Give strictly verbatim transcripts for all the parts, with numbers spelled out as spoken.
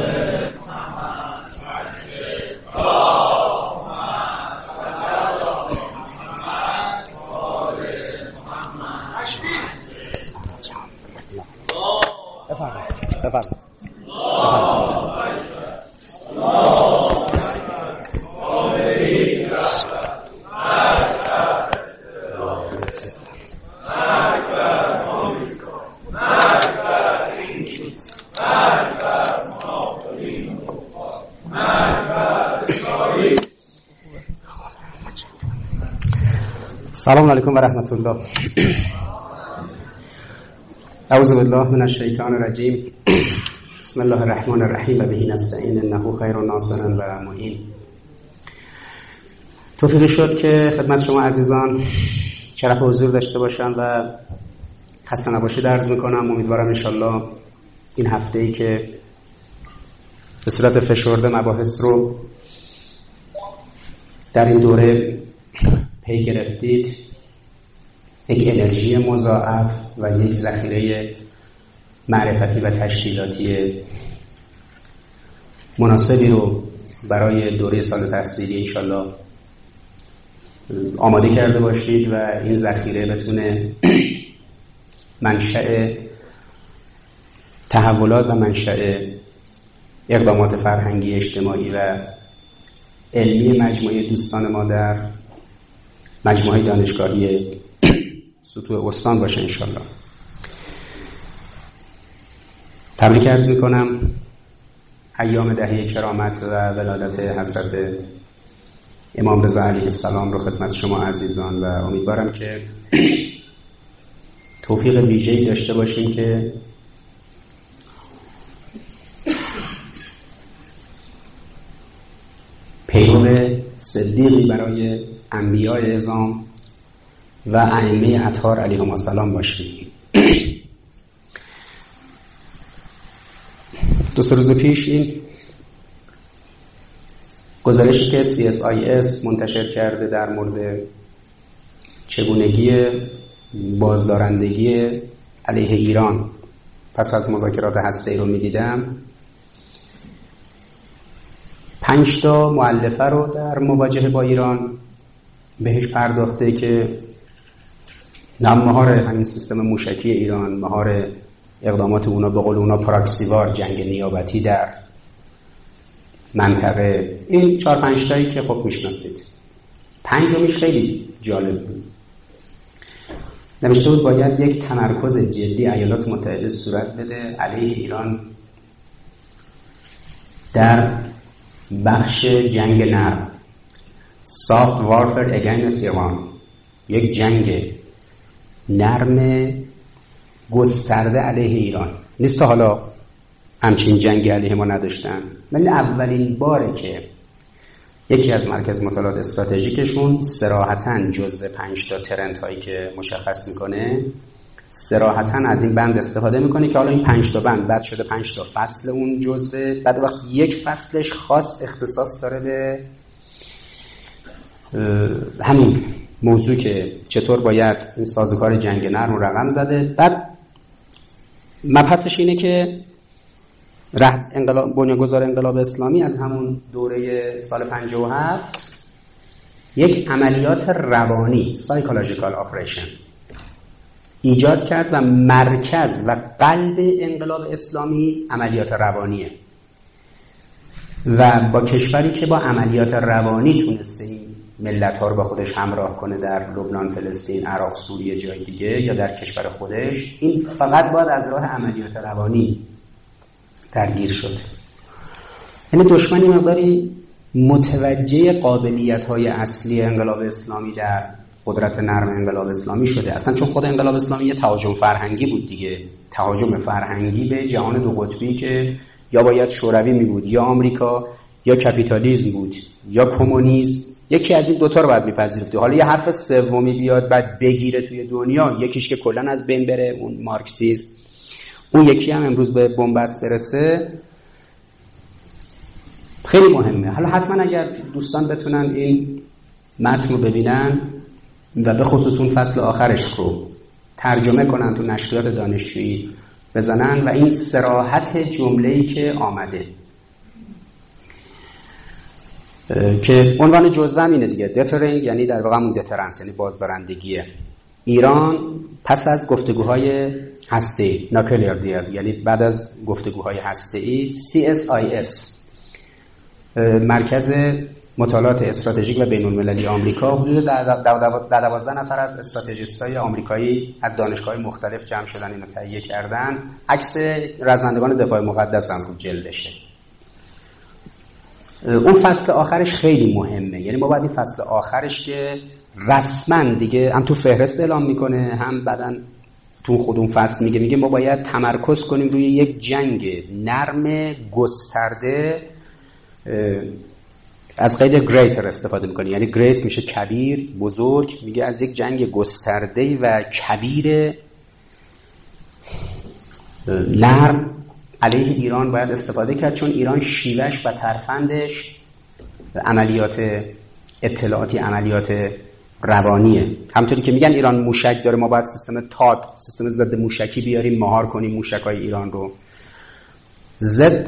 سلام علیکم و رحمت الله. اعوذ بالله من الشیطان الرجیم. بسم الله الرحمن الرحیم و به نستعین انه خیر ناصر و معین. توفیق شد که خدمت شما عزیزان شرف حضور داشته باشم و خسته نباشید عرض میکنم. امیدوارم انشالله این هفته‌ای که به صورت فشرده مباحث رو در این دوره پی گرفتید، یک انرژی مضاعف و یک ذخیره معرفتی و تشکیلاتی مناسبی رو برای دوره سال تحصیلی انشالله آماده کرده باشید و این ذخیره بتونه منشأ تحولات و منشأ اقدامات فرهنگی، اجتماعی و علمی مجموعه دوستان ما در مجموعه دانشگاهی سطوح استان باشه انشالله. تبریک عرض میکنم ایام دهه کرامت و ولادت حضرت امام رضا علیه السلام رو خدمت شما عزیزان و امیدوارم که توفیق ویژه‌ای داشته باشیم که پیرو صدیقی برای انبیاء اعظام و ائمه اطهار علیهم السلام باشیم. دو سه روز پیش این گزارشی که سی اس آی اس منتشر کرده در مورد چگونگی بازدارندگی علیه ایران پس از مذاکرات هسته‌ای رو می‌دیدم، پنج تا مؤلفه رو در مواجهه با ایران بهش پرداخته که نه مهار همین سیستم موشکی ایران، مهار اقدامات اونا به قول اونا پراکسیوار، جنگ نیابتی در منطقه، این چهار پنج تایی که خب میشناسید. پنجمیش خیلی جالب بود. نوشته بود باید یک تمرکز جدی ایالات متحده صورت بده علیه ایران در بخش جنگ نرم، soft warfare against Iran، یک جنگ نرم گسترده علیه ایران. نیست تا حالا همچین جنگی علیه ما نداشتن، ولی اولین باره که یکی از مرکز مطالعات استراتژیکشون صراحتاً جزو پنج تا ترند هایی که مشخص میکنه صراحتاً از این بند استفاده میکنه که حالا این پنج تا بند بعد شده پنج تا فصل اون جزوه، بعد وقت یک فصلش خاص اختصاص داره به همین موضوع که چطور باید این سازوکار جنگ نرم رو رقم زده. بعد مبحثش اینه که انقلاب بنیانگذار انقلاب اسلامی از همون دوره سال پنجاه و هفت یک عملیات روانی سایکولوژیکال اپریشن ایجاد کرد و مرکز و قلب انقلاب اسلامی عملیات روانیه و با کشوری که با عملیات روانی تونسته این ملت ها رو با خودش همراه کنه در لبنان، فلسطین، عراق، سوریه، جای دیگه یا در کشور خودش، این فقط باید از راه عملیات روانی درگیر شد. یعنی دشمنی مقداری متوجه قابلیت های اصلی انقلاب اسلامی در قدرت نرم انقلاب اسلامی شده. اصلا چون خود انقلاب اسلامی یه تهاجم فرهنگی بود دیگه، تهاجم فرهنگی به جهان دو قطبی که یا باید شوروی می بود یا آمریکا، یا کپیتالیسم بود یا کمونیسم، یکی از این دوتا رو باید میپذیرفتی. حالا یه حرف سومی بیاد بعد بگیره توی دنیا، یکیش که کلن از بین بره، اون مارکسیسم، اون یکی هم امروز به بنبست برسه، خیلی مهمه. حالا حتما اگر دوستان بتونن این متن رو ببینن و به خصوص اون فصل آخرش رو ترجمه کنن تو نشریات دانشجویی بزنن و این صراحت جمله‌ای که آمده که عنوان جزوه هم اینه دیگه، دترینگ، یعنی در واقع همون دترنس، یعنی بازدارندگیه. ایران پس از گفتگوهای هسته‌ای ناکلیر دیال، یعنی بعد از گفتگوهای هسته‌ای سی اس آی اس، مرکز مطالعات استراتژیک و بین‌المللی آمریکا، حدود دوازده نفر از استراتژیست‌های آمریکایی از دانشگاه‌های مختلف جمع شدن اینو تهیه کردن. عکس رزمندگان دفاع مقدس هم رو جلدشه. اون فصل آخرش خیلی مهمه، یعنی ما باید این فصل آخرش که رسما دیگه هم تو فهرست اعلام میکنه، هم بعدن تو خود اون فصل میگه میگه ما باید تمرکز کنیم روی یک جنگ نرم گسترده. از قید greater استفاده میکنه، یعنی great میشه کبیر، بزرگ، میگه از یک جنگ گسترده و کبیر نرم علیه ایران باید استفاده کرد، چون ایران شیوهش و ترفندش عملیات اطلاعاتی، عملیات روانیه. همونطوری که میگن ایران موشک داره، ما باید سیستم تاد، سیستم ضد موشکی بیاریم، مهار کنیم موشک‌های ایران رو. ضد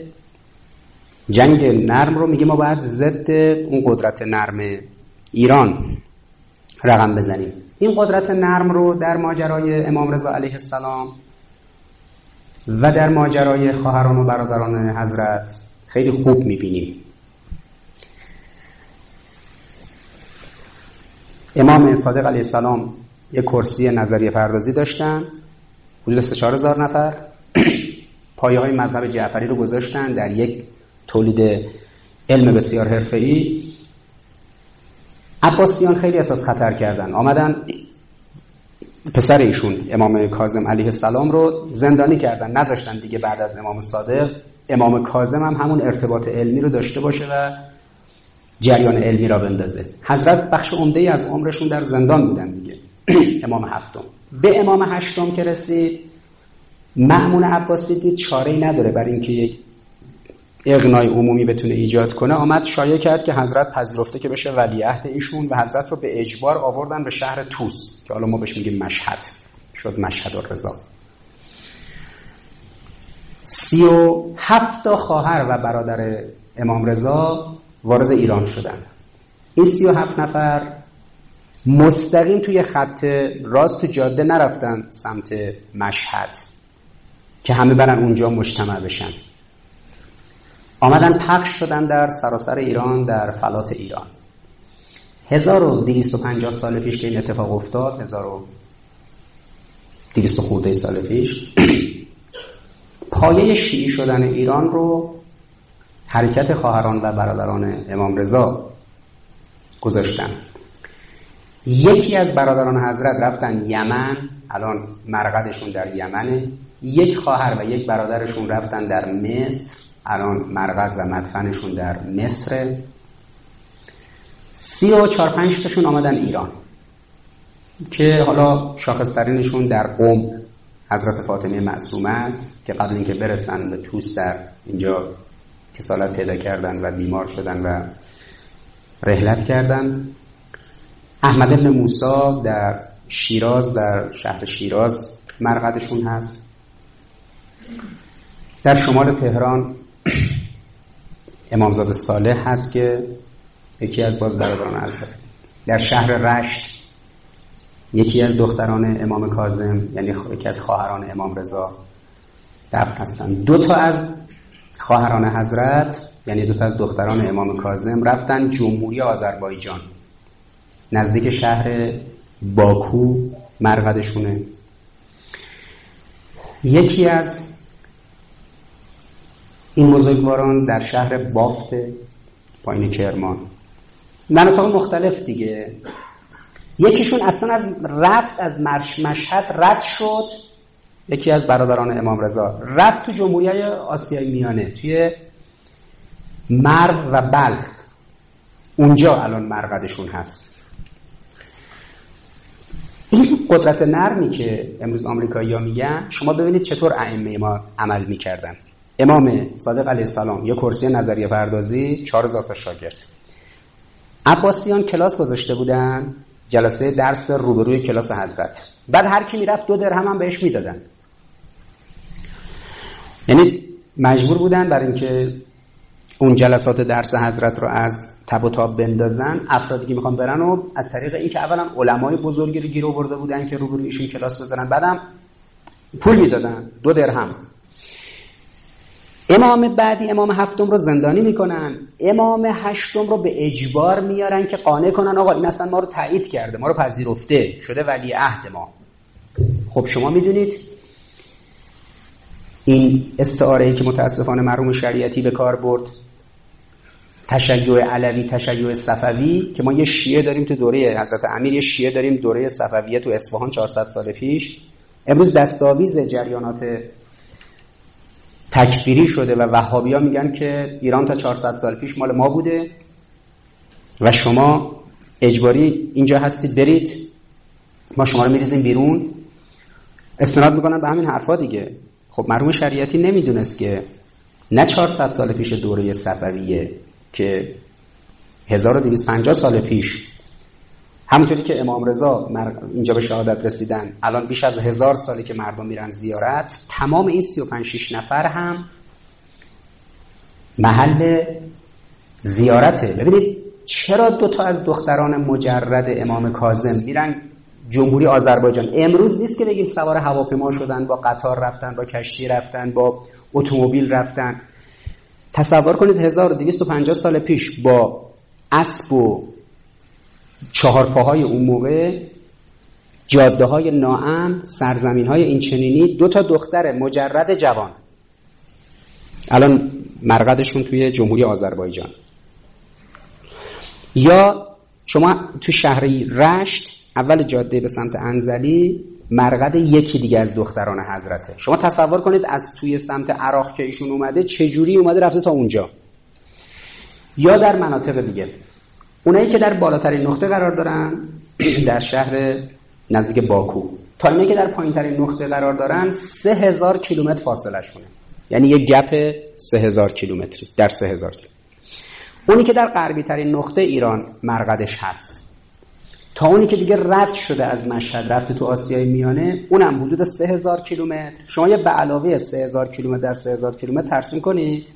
جنگ نرم رو میگه ما باید ضد اون قدرت نرم ایران رقم بزنیم. این قدرت نرم رو در ماجرای امام رضا علیه السلام و در ماجرای خواهران و برادران حضرت خیلی خوب میبینیم. امام صادق علیه السلام یک کرسی نظریه پردازی داشتن، حدود سه چهار هزار نفر، پایه های مذهب جعفری رو گذاشتن در یک تولید علم بسیار حرفه‌ای. عباسیان خیلی احساس خطر کردن، آمدن پسر ایشون امام کاظم علیه السلام رو زندانی کردن، نذاشتن دیگه بعد از امام صادق امام کاظم هم همون ارتباط علمی رو داشته باشه و جریان علمی را بندازه. حضرت بخش عمده‌ای از عمرشون در زندان بودن دیگه. امام هفتم به امام هشتم که رسید، مأمون عباسی دید چاره‌ای نداره برای اینکه یک اغنای عمومی بتونه ایجاد کنه، آمد شایعه کرد که حضرت پذیرفته که بشه ولیعهد ایشون و حضرت رو به اجبار آوردن به شهر طوس که حالا ما بهش میگیم مشهد، شد مشهد الرضا. سی و هفت تا خواهر و برادر امام رضا وارد ایران شدن. این سی و هفت نفر مستقیم توی خط راست تو جاده نرفتن سمت مشهد که همه برن اونجا مجتمع بشن، آمدن پخش شدن در سراسر ایران، در فلات ایران. هزار و دویست و پنجاه سال پیش که این اتفاق افتاد، هزار و دویست خورده سال پیش، پایه شیعی شدن ایران رو حرکت خواهران و برادران امام رضا گذاشتن. یکی از برادران حضرت رفتن یمن، الان مرقدشون در یمنه. یک خواهر و یک برادرشون رفتن در مصر، الان مرقد و مدفنشون در مصر. سی و چار پنج تاشون آمدن ایران که حالا شاخصترینشون در قم حضرت فاطمه معصومه است که قبل اینکه برسن به طوس در اینجا کسالت پیدا کردن و بیمار شدن و رحلت کردن. احمد بن موسی در شیراز، در شهر شیراز مرقدشون هست. در شمال تهران امامزاده صالح هست که یکی از باز برادران حضرت. در شهر رشت یکی از دختران امام کاظم، یعنی یکی از خواهران امام رضا دفن هستن. دو تا از خواهران حضرت، یعنی دو تا از دختران امام کاظم، رفتن جمهوری آذربایجان نزدیک شهر باکو مرقدشونه. یکی از این بزرگواران در شهر بافت پایین کرمان، مناطق مختلف دیگه. یکیشون اصلا از رفت از مشهد رد شد، یکی از برادران امام رضا رفت تو جمهوری آسیای میانه، توی مرو و بلخ، اونجا الان مرقدشون هست. این قدرت نرمی که امروز آمریکایی‌ها میگن، شما ببینید چطور ائمه ما عمل میکردن. امام صادق علیه السلام یک کرسی نظریه پردازی، چهار هزار تا شاگرد. عباسیان کلاس گذاشته بودن، جلسه درس روبروی کلاس حضرت. بعد هر کی میرفت دو درهم هم بهش میدادن. یعنی مجبور بودن برای اینکه اون جلسات درس حضرت رو از تب و تاب بندازن، افرادی که میخوان برن و از طریق این که اولا علمای بزرگی رو گیر آورده بودن که روبروی ایشون کلاس بزنن، بعدم پول میدادن، دو درهم. امام بعدی، امام هفتم رو زندانی میکنن، امام هشتم رو به اجبار میارن که قانع کنن آقا این اصلا ما رو تایید کرده، ما رو پذیرفته، شده ولی عهد ما. خب شما میدونید این استعاره‌ای که متاسفانه مرحوم شریعتی به کار برد، تشیع علوی، تشیع صفوی، که ما یه شیعه داریم تو دوره حضرت امیر، یه شیعه داریم دوره صفویه تو اصفهان چهارصد سال پیش. امروز دستاویز جریانات تکفیری شده و وهابی‌ها میگن که ایران تا چهارصد سال پیش مال ما بوده و شما اجباری اینجا هستید برید، ما شما رو میریزیم بیرون. استناد میکنن به همین حرفا دیگه. خب مرحوم شریعتی نمیدونست که نه چهارصد سال پیش دوره صفویه که هزار و دویست و پنجاه سال پیش، همونطوری که امام رضا اینجا به شهادت رسیدن، الان بیش از هزار سالی که مردم میرن زیارت، تمام این سی و پنج شش نفر هم محل زیارته. ببینید چرا دو تا از دختران مجرد امام کاظم میرن جمهوری آذربایجان؟ امروز نیست که بگیم سوار هواپیما شدن، با قطار رفتن، با کشتی رفتن، با اتومبیل رفتن. تصور کنید هزار و دویست و پنجاه سال پیش با اسب و چهارپاهای اون موقع، جاده های ناامن، سرزمین های این چنینی، دو تا دختر مجرد جوان الان مرقدشون توی جمهوری آذربایجان. یا شما تو شهری رشت اول جاده به سمت انزلی مرقد یکی دیگه از دختران حضرته. شما تصور کنید از توی سمت عراق که ایشون اومده چجوری اومده رفته تا اونجا. یا در مناطق دیگه، اونایی که در بالاترین نقطه قرار دارن در شهر نزدیک باکو، تا اینایی که در پایینترین نقطه قرار دارن سه هزار کیلومتر فاصله شونه، یعنی یک گپ سه هزار کیلومتری در سه هزار کیلومتر. اونی که در غربی ترین نقطه ایران مرقدش هست تا اونی که دیگه رد شده از مشهد رفته تو آسیای میانه، اونم حدود سه هزار کیلومتر. شما یه به علاوه سه هزار کیلومتر در سه هزار کیلومتر ترسیم کنید،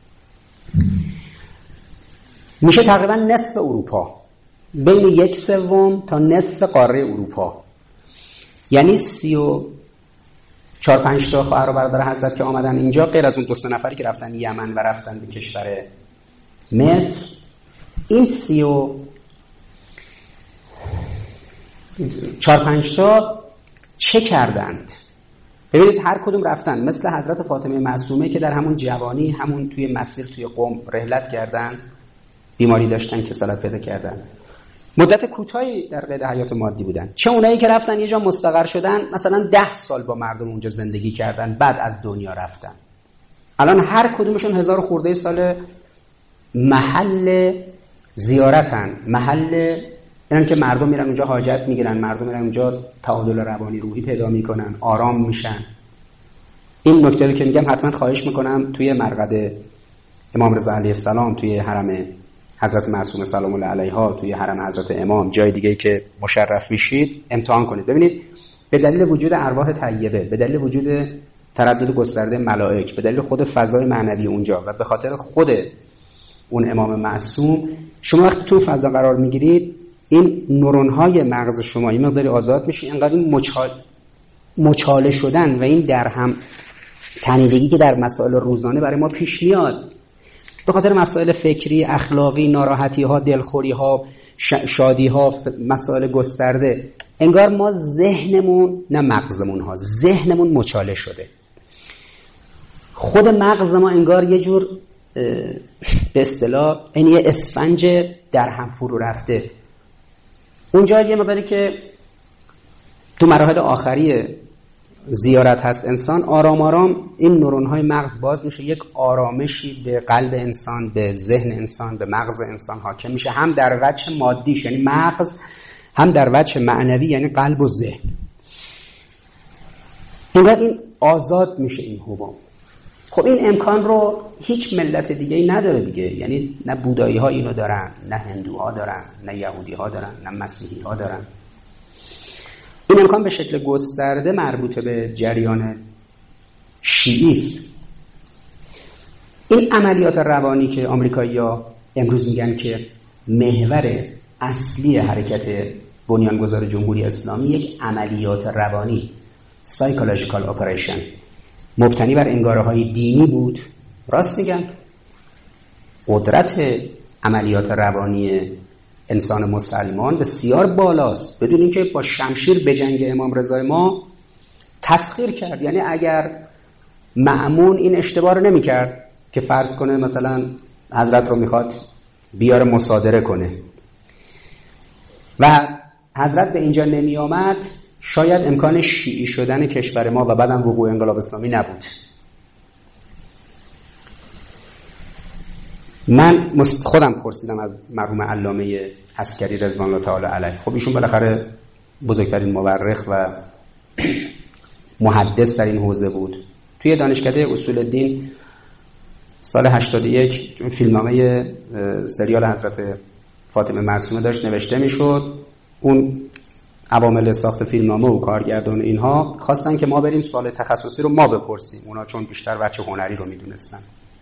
میشه تقریبا نصف اروپا، بین یک سوم تا نصف قاره اروپا. یعنی سی و چهار پنج تا خواهر و برادر حضرت که آمدن اینجا، غیر از اون دو سه نفری که رفتن یمن و رفتن به کشور مصر، این سی و چهار پنج تا چه کردند؟ ببینید هر کدوم رفتن مثل حضرت فاطمه معصومه که در همون جوانی، همون توی مسیر توی قم رحلت کردن، بیماری داشتن، کسالت پیدا کردن، مدت کوتاهی در قید حیات مادی بودن. چه اونایی که رفتن یه جا مستقر شدن، مثلا ده سال با مردم اونجا زندگی کردن، بعد از دنیا رفتن. الان هر کدومشون هزار خورده سال محل زیارتن، محل اینن که مردم میرن اونجا حاجت میگیرن، مردم میرن اونجا تعادل روانی روحی پیدا میکنن، آرام میشن. این نکته رو که میگم حتما خواهش میکنم توی مرقد امام رضا علیه السلام، توی حرم حضرت معصومه سلام الله علیها، توی حرم حضرت امام، جای دیگه که مشرف میشید امتحان کنید. ببینید به دلیل وجود ارواح طیبه، به دلیل وجود تردد گسترده ملائک، به دلیل خود فضای معنوی اونجا و به خاطر خود اون امام معصوم، شما وقتی تو فضا قرار میگیرید این نورون‌های مغز شما این مقداری آزاد میشه، اینقدر این مچال مچاله شدن و این در هم تنیدگی که در مسائل روزانه برای ما پیش میاد به خاطر مسائل فکری، اخلاقی، ناراحتی ها، دلخوری ها، شادی ها، مسائل گسترده، انگار ما ذهنمون، نه مغزمون ها، ذهنمون مچاله شده. خود مغز ما انگار یه جور به اصطلاح این یه اسفنج در هم فرو رفته. اونجا یه مقداری که تو مراحل آخری زیارت هست انسان، آرام آرام این نورون‌های مغز باز میشه، یک آرامشی به قلب انسان، به ذهن انسان، به مغز انسان حاکم میشه، هم در وجه مادیش یعنی مغز، هم در وجه معنوی یعنی قلب و ذهن. انگار این آزاد میشه این حباب. خب این امکان رو هیچ ملت دیگه ای نداره دیگه، یعنی نه بودایی ها اینو دارن، نه هندوها دارن، نه یهودی ها دارن، نه مسیحی ها دارن. این امکان به شکل گسترده مربوط به جریان شیعی است. این عملیات روانی که آمریکایی‌ها امروز میگن که محور اصلی حرکت بنیانگذار جمهوری اسلامی یک عملیات روانی psychological operation مبتنی بر انگاره‌های دینی بود، راست میگن. قدرت عملیات روانی انسان مسلمان بسیار بالاست، بدون اینکه با شمشیر به جنگ امام رضا ما تسخیر کرد. یعنی اگر مأمون این اشتباه رو نمی‌کرد که فرض کنه مثلا حضرت رو میخواد بیاره مصادره کنه و حضرت به اینجا نمی آمد، شاید امکان شیعی شدن کشور ما و بعدم وقوع انقلاب اسلامی نبود. من خودم پرسیدم از مرحوم علامه عسکری رضوان الله تعالی علیه، خب ایشون بالاخره بزرگترین مورخ و محدث در این حوزه بود. توی دانشکده اصول الدین سال هشتاد و یک فیلمنامه سریال حضرت فاطمه معصومه داشت نوشته میشد. اون عوامل ساخت فیلمنامه و کارگردان اینها خواستن که ما بریم سوال تخصصی رو ما بپرسیم، اونا چون بیشتر بچه هنری رو میدونستن.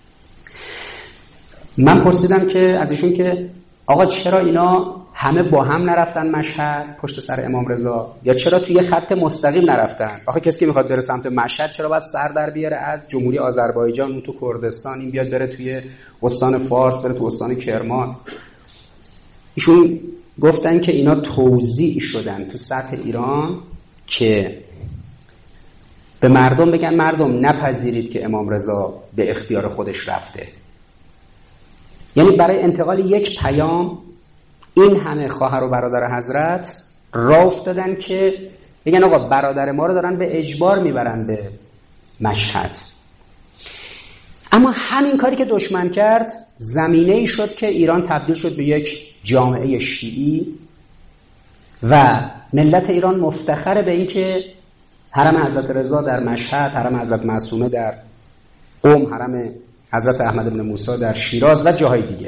من پرسیدم که از ایشون که آقا چرا اینا همه با هم نرفتن مشهد پشت سر امام رضا، یا چرا توی خط مستقیم نرفتن؟ آخه کسی که میخواد بره سمت مشهد چرا باید سر در بیاره از جمهوری آذربایجان اون تو کردستان، این بیاد بره توی استان فارس، بره تو استان کرمان؟ ایشون گفتن که اینا توزیع شدن تو سطح ایران که به مردم بگن مردم نپذیرید که امام رضا به اختیار خودش رفته. یعنی برای انتقال یک پیام این همه خواهر و برادر حضرت راه افتادن که بگن آقا برادر ما رو دارن به اجبار میبرن به مشهد. اما همین کاری که دشمن کرد زمینه ای شد که ایران تبدیل شد به یک جامعه شیعی و ملت ایران مفتخر به این که حرم حضرت رضا در مشهد، حرم حضرت معصومه در قم، حرم حضرت احمد بن موسی در شیراز و جاهای دیگه.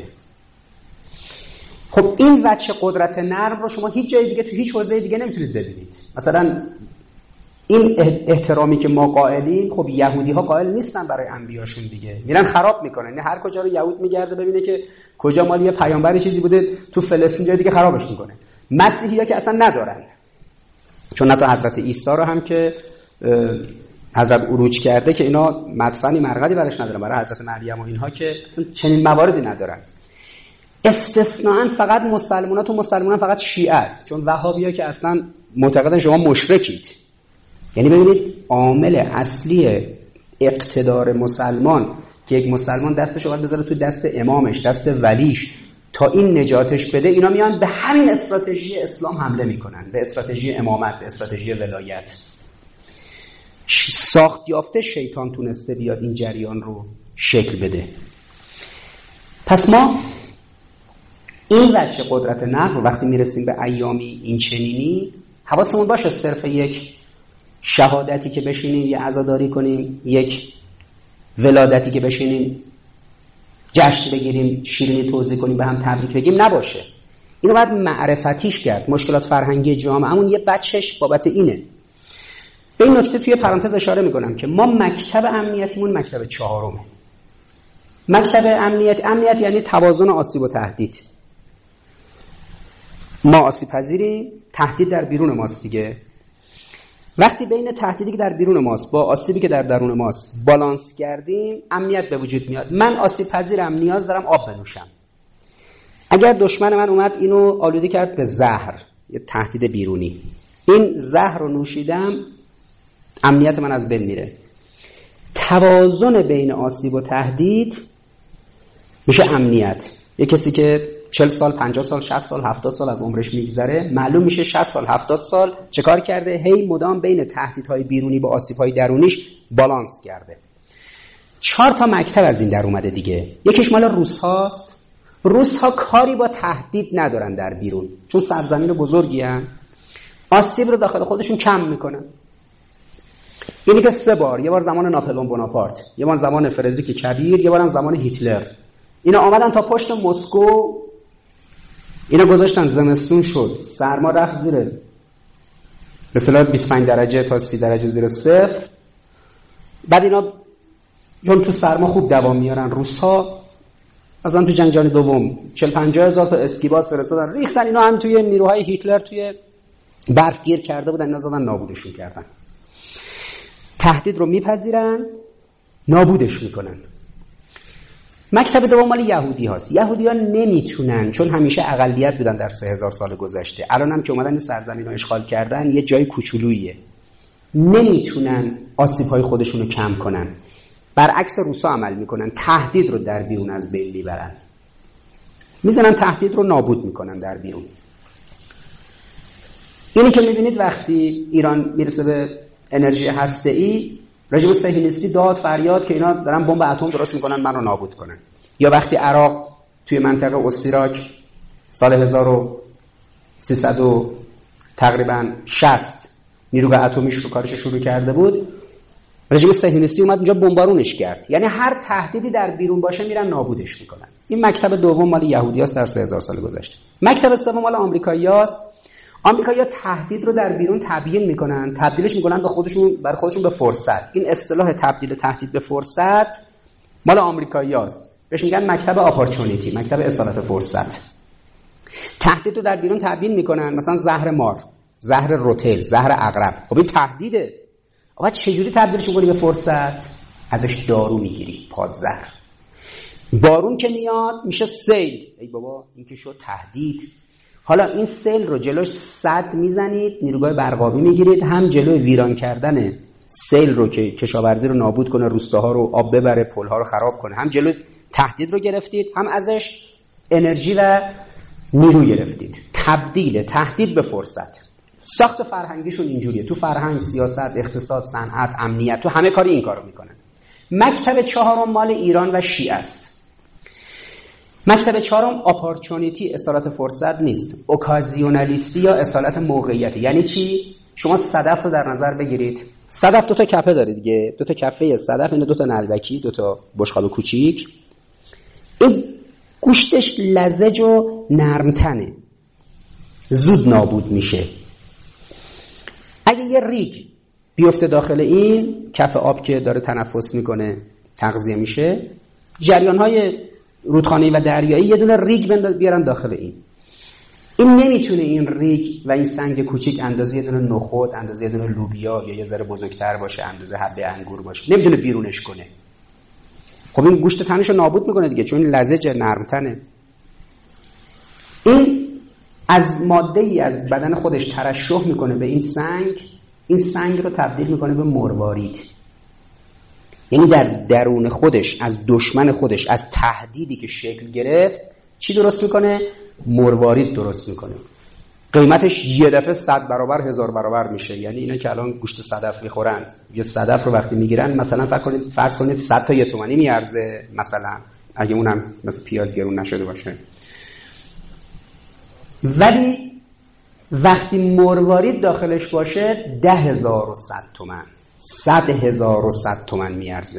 خب این وجه قدرت نرم رو شما هیچ جای دیگه تو هیچ حوزه دیگه نمیتونید ببینید. مثلا این احترامی که ما قائلیم، خب یهودی ها قائل نیستن برای انبیاشون دیگه، میرن خراب میکنن. یعنی هر کجا رو یهود میگرده ببینه که کجا مال یه پیامبری چیزی بوده تو فلسطین جای دیگه خرابش میکنه. مسیحی ها که اصلا ندارن، چون حتی حضرت عیسی رو هم که حضرت عروج کرده که اینا مدفنی مرقدی برش ندارن، برای حضرت مریم و اینها که اصلا چنین مواردی ندارن. استثناءً فقط مسلمان‌ها تو مسلمانان فقط شیعه است، چون وهابی‌ها که اصلا معتقدن شما مشرکید. یعنی ببینید عامل اصلی اقتدار مسلمان که یک مسلمان دستش رو باید بذاره تو دست امامش، دست ولیش، تا این نجاتش بده، اینا میان به همین استراتژی اسلام حمله میکنن، به استراتژی امامت، به استراتژی ولایت. ساخت یافته شیطان تونسته بیاد این جریان رو شکل بده. پس ما این وجه قدرت نقل وقتی میرسیم به ایامی این چنینی حواسمون باشه صرف یک شهادتی که بشینیم یه عزاداری کنیم، یک ولادتی که بشینیم جشن بگیریم، شیرینی توزیع کنیم، به هم تبریک بگیم نباشه. اینو باید معرفتیش کرد. مشکلات فرهنگی جامعهمون یه بچش بابت اینه. به این نکته توی پرانتز اشاره میکنم که ما مکتب امنیتیمون مکتب چهارمه. مکتب امنیت امنیت یعنی توازن آسیب و تهدید. ما آسیب پذیریم، تهدید در بیرون ماست دیگه. وقتی بین تهدیدی که در بیرون ماست با آسیبی که در درون ماست بالانس کردیم، امنیت به وجود میاد. من آسیب پذیرم، نیاز دارم آب بنوشم. اگر دشمن من اومد اینو آلوده کرد به زهر، یه تهدید بیرونی، این زهر رو نوشیدم، امنیت من از بین میره. توازن بین آسیب و تهدید میشه امنیت. یه کسی که چهل سال، پنجاه سال، شصت سال، هفتاد سال از عمرش میگذره، معلوم میشه شصت سال، هفتاد سال چه کار کرده؟ هی مدام بین تهدیدهای بیرونی با آسیبهای درونیش بالانس کرده. چهار تا مکتب از این در اومده دیگه. یکیش مال روس هاست. روس ها کاری با تهدید ندارن در بیرون، چون سرزمین بزرگی هن. آسیب رو داخل خودشون کم میکنن. یعنی که سه بار، یه بار زمان ناپلئون بوناپارت، یه بار زمان فردریک کبیر، یه بارم زمان هیتلر، اینا آمدن تا پشت مسکو، اینا گذاشتن زمستون شد، سرما رفت زیر مثلا بیست و پنج درجه تا سی درجه زیر صفر. بعد اینا چون تو سرما خوب دوام میارن. روس‌ها مثلا تو جنگ جهانی دوم چهل پنجاه هزار تا اسکیباس فرستادن ریختن، اینا هم توی نیروهای هیتلر توی برف گیر کرده بودن، اینا زدن نابودشون کردن. تهدید رو میپذیرن، نابودش میکنن. مکتب دوم مال یهودی هاست. یهودی ها نمیتونن، چون همیشه اقلیت بودن در سه هزار سال گذشته، الان هم که اومدن این سرزمین رو اشغال کردن یه جای کوچولوییه، نمیتونن آسیب های خودشون رو کم کنن. برعکس روسا عمل میکنن، تهدید رو در بیرون از بین میبرن، میزنن تهدید رو نابود میکنن در بیرون. اینی که میبینید وقتی ایران میرسه به انرژی هسته‌ای، رژیم صهیونیستی داد فریاد که اینا دارن بمب اتم درست میکنن من رو نابود کنن. یا وقتی عراق توی منطقه اوسیراک سال هزار و سیصد و تقریبا شصت نیروی اتمیش رو کارش شروع کرده بود، رژیم صهیونیستی اومد اونجا بمبارونش کرد. یعنی هر تهدیدی در بیرون باشه میرن نابودش میکنن. این مکتب دوم مال یهودیاست در سه هزار سال گذشته. مکتب سوم مال آمریکاییاست. آمریکایی‌ها تهدید رو در بیرون تبیین میکنن، تبدیلش میکنن به خودشون، برای خودشون به فرصت. این اصطلاح تبدیل تهدید به فرصت مال آمریکاییاست. بهش میگن مکتب اپورتونیتی، مکتب اصالت فرصت. تهدید رو در بیرون تبیین میکنن، مثلا زهر مار، زهر روتل، زهر عقرب. خب این تهدیده. آقا چجوری تبدیلش میکنی به فرصت؟ ازش دارو میگیری، پادزهر. بارون که میاد میشه سیل. ای بابا این که شد تهدید. حالا این سیل رو جلوش سد میزنید، نیروگاه برقابی میگیرید، هم جلوی ویران کردن سیل رو که کشاورزی رو نابود کنه، روستاها رو آب ببره، پلها رو خراب کنه، هم جلوی تهدید رو گرفتید، هم ازش انرژی و نیرو گرفتید. تبدیل تهدید به فرصت. ساخت فرهنگیشون اینجوریه. تو فرهنگ، سیاست، اقتصاد، صنعت، امنیت، تو همه کاری این کارو میکنن. مکتب چهارم مال ایران و شیعه است. مکتب چهارم اپورتونیتی، اصالت فرصت نیست، اوکازیونالیستی یا اصالت موقعیتی. یعنی چی؟ شما صدف رو در نظر بگیرید. صدف دو تا کفه داره دیگه، دو تا کفه صدف، اینه دو تا نلبکی، دو تا بشقاب کوچیک. این گوشتش لزج و نرمتنه، زود نابود میشه. اگه یه ریگ بیفته داخل این کف آب که داره تنفس میکنه، تغذیه میشه، جریان‌های رودخانه‌ای و دریایی یه دونه ریگ بیارن داخل این. این نمیتونه این ریگ و این سنگ کوچیک اندازه یه دونه نخود، اندازه یه دونه لوبیا یا یه ذره بزرگتر باشه، اندازه حبه انگور باشه، نمیتونه بیرونش کنه. خب این گوشت تنش رو نابود میکنه دیگه، چون لزج نرمتنه. این از ماده‌ای از بدن خودش ترشح میکنه به این سنگ، این سنگ رو تبدیل میکنه به مروارید. یعنی در درون خودش، از دشمن خودش، از تهدیدی که شکل گرفت، چی درست میکنه؟ مروارید درست میکنه. قیمتش یه دفعه صد برابر، هزار برابر میشه. یعنی اینا که الان گوشت صدف میخورن، یه صدف رو وقتی میگیرن، مثلا فکر کنید فرض کنید صد تا یه تومانی میارزه، مثلا اگه اونم مثل پیاز گرون نشده باشه. ولی وقتی مروارید داخلش باشه ده هزار و صد تومن، صد هزار و صد تومن میارزه.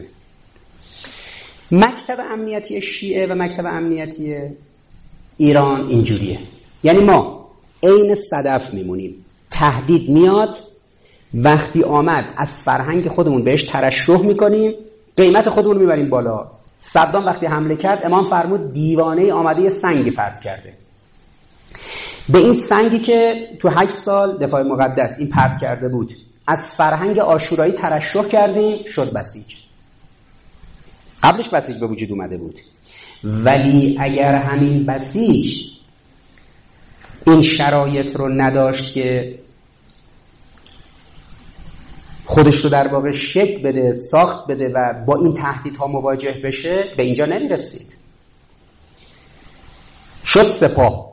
مکتب امنیتی شیعه و مکتب امنیتی ایران اینجوریه. یعنی ما عین صدف میمونیم، تهدید میاد، وقتی آمد از فرهنگ خودمون بهش ترشح میکنیم، قیمت خودمون میبریم بالا. صدام وقتی حمله کرد، امام فرمود دیوانه آمده یه سنگی پرت کرده. به این سنگی که تو هشت سال دفاع مقدس این پرت کرده بود، از فرهنگ عاشورایی ترشح کردیم، شد بسیج. قبلش بسیج به وجود اومده بود، ولی اگر همین بسیج این شرایط رو نداشت که خودش رو در واقع شکل بده، ساخت بده و با این تهدیدها مواجه بشه، به اینجا نمیرسید. شد سپاه.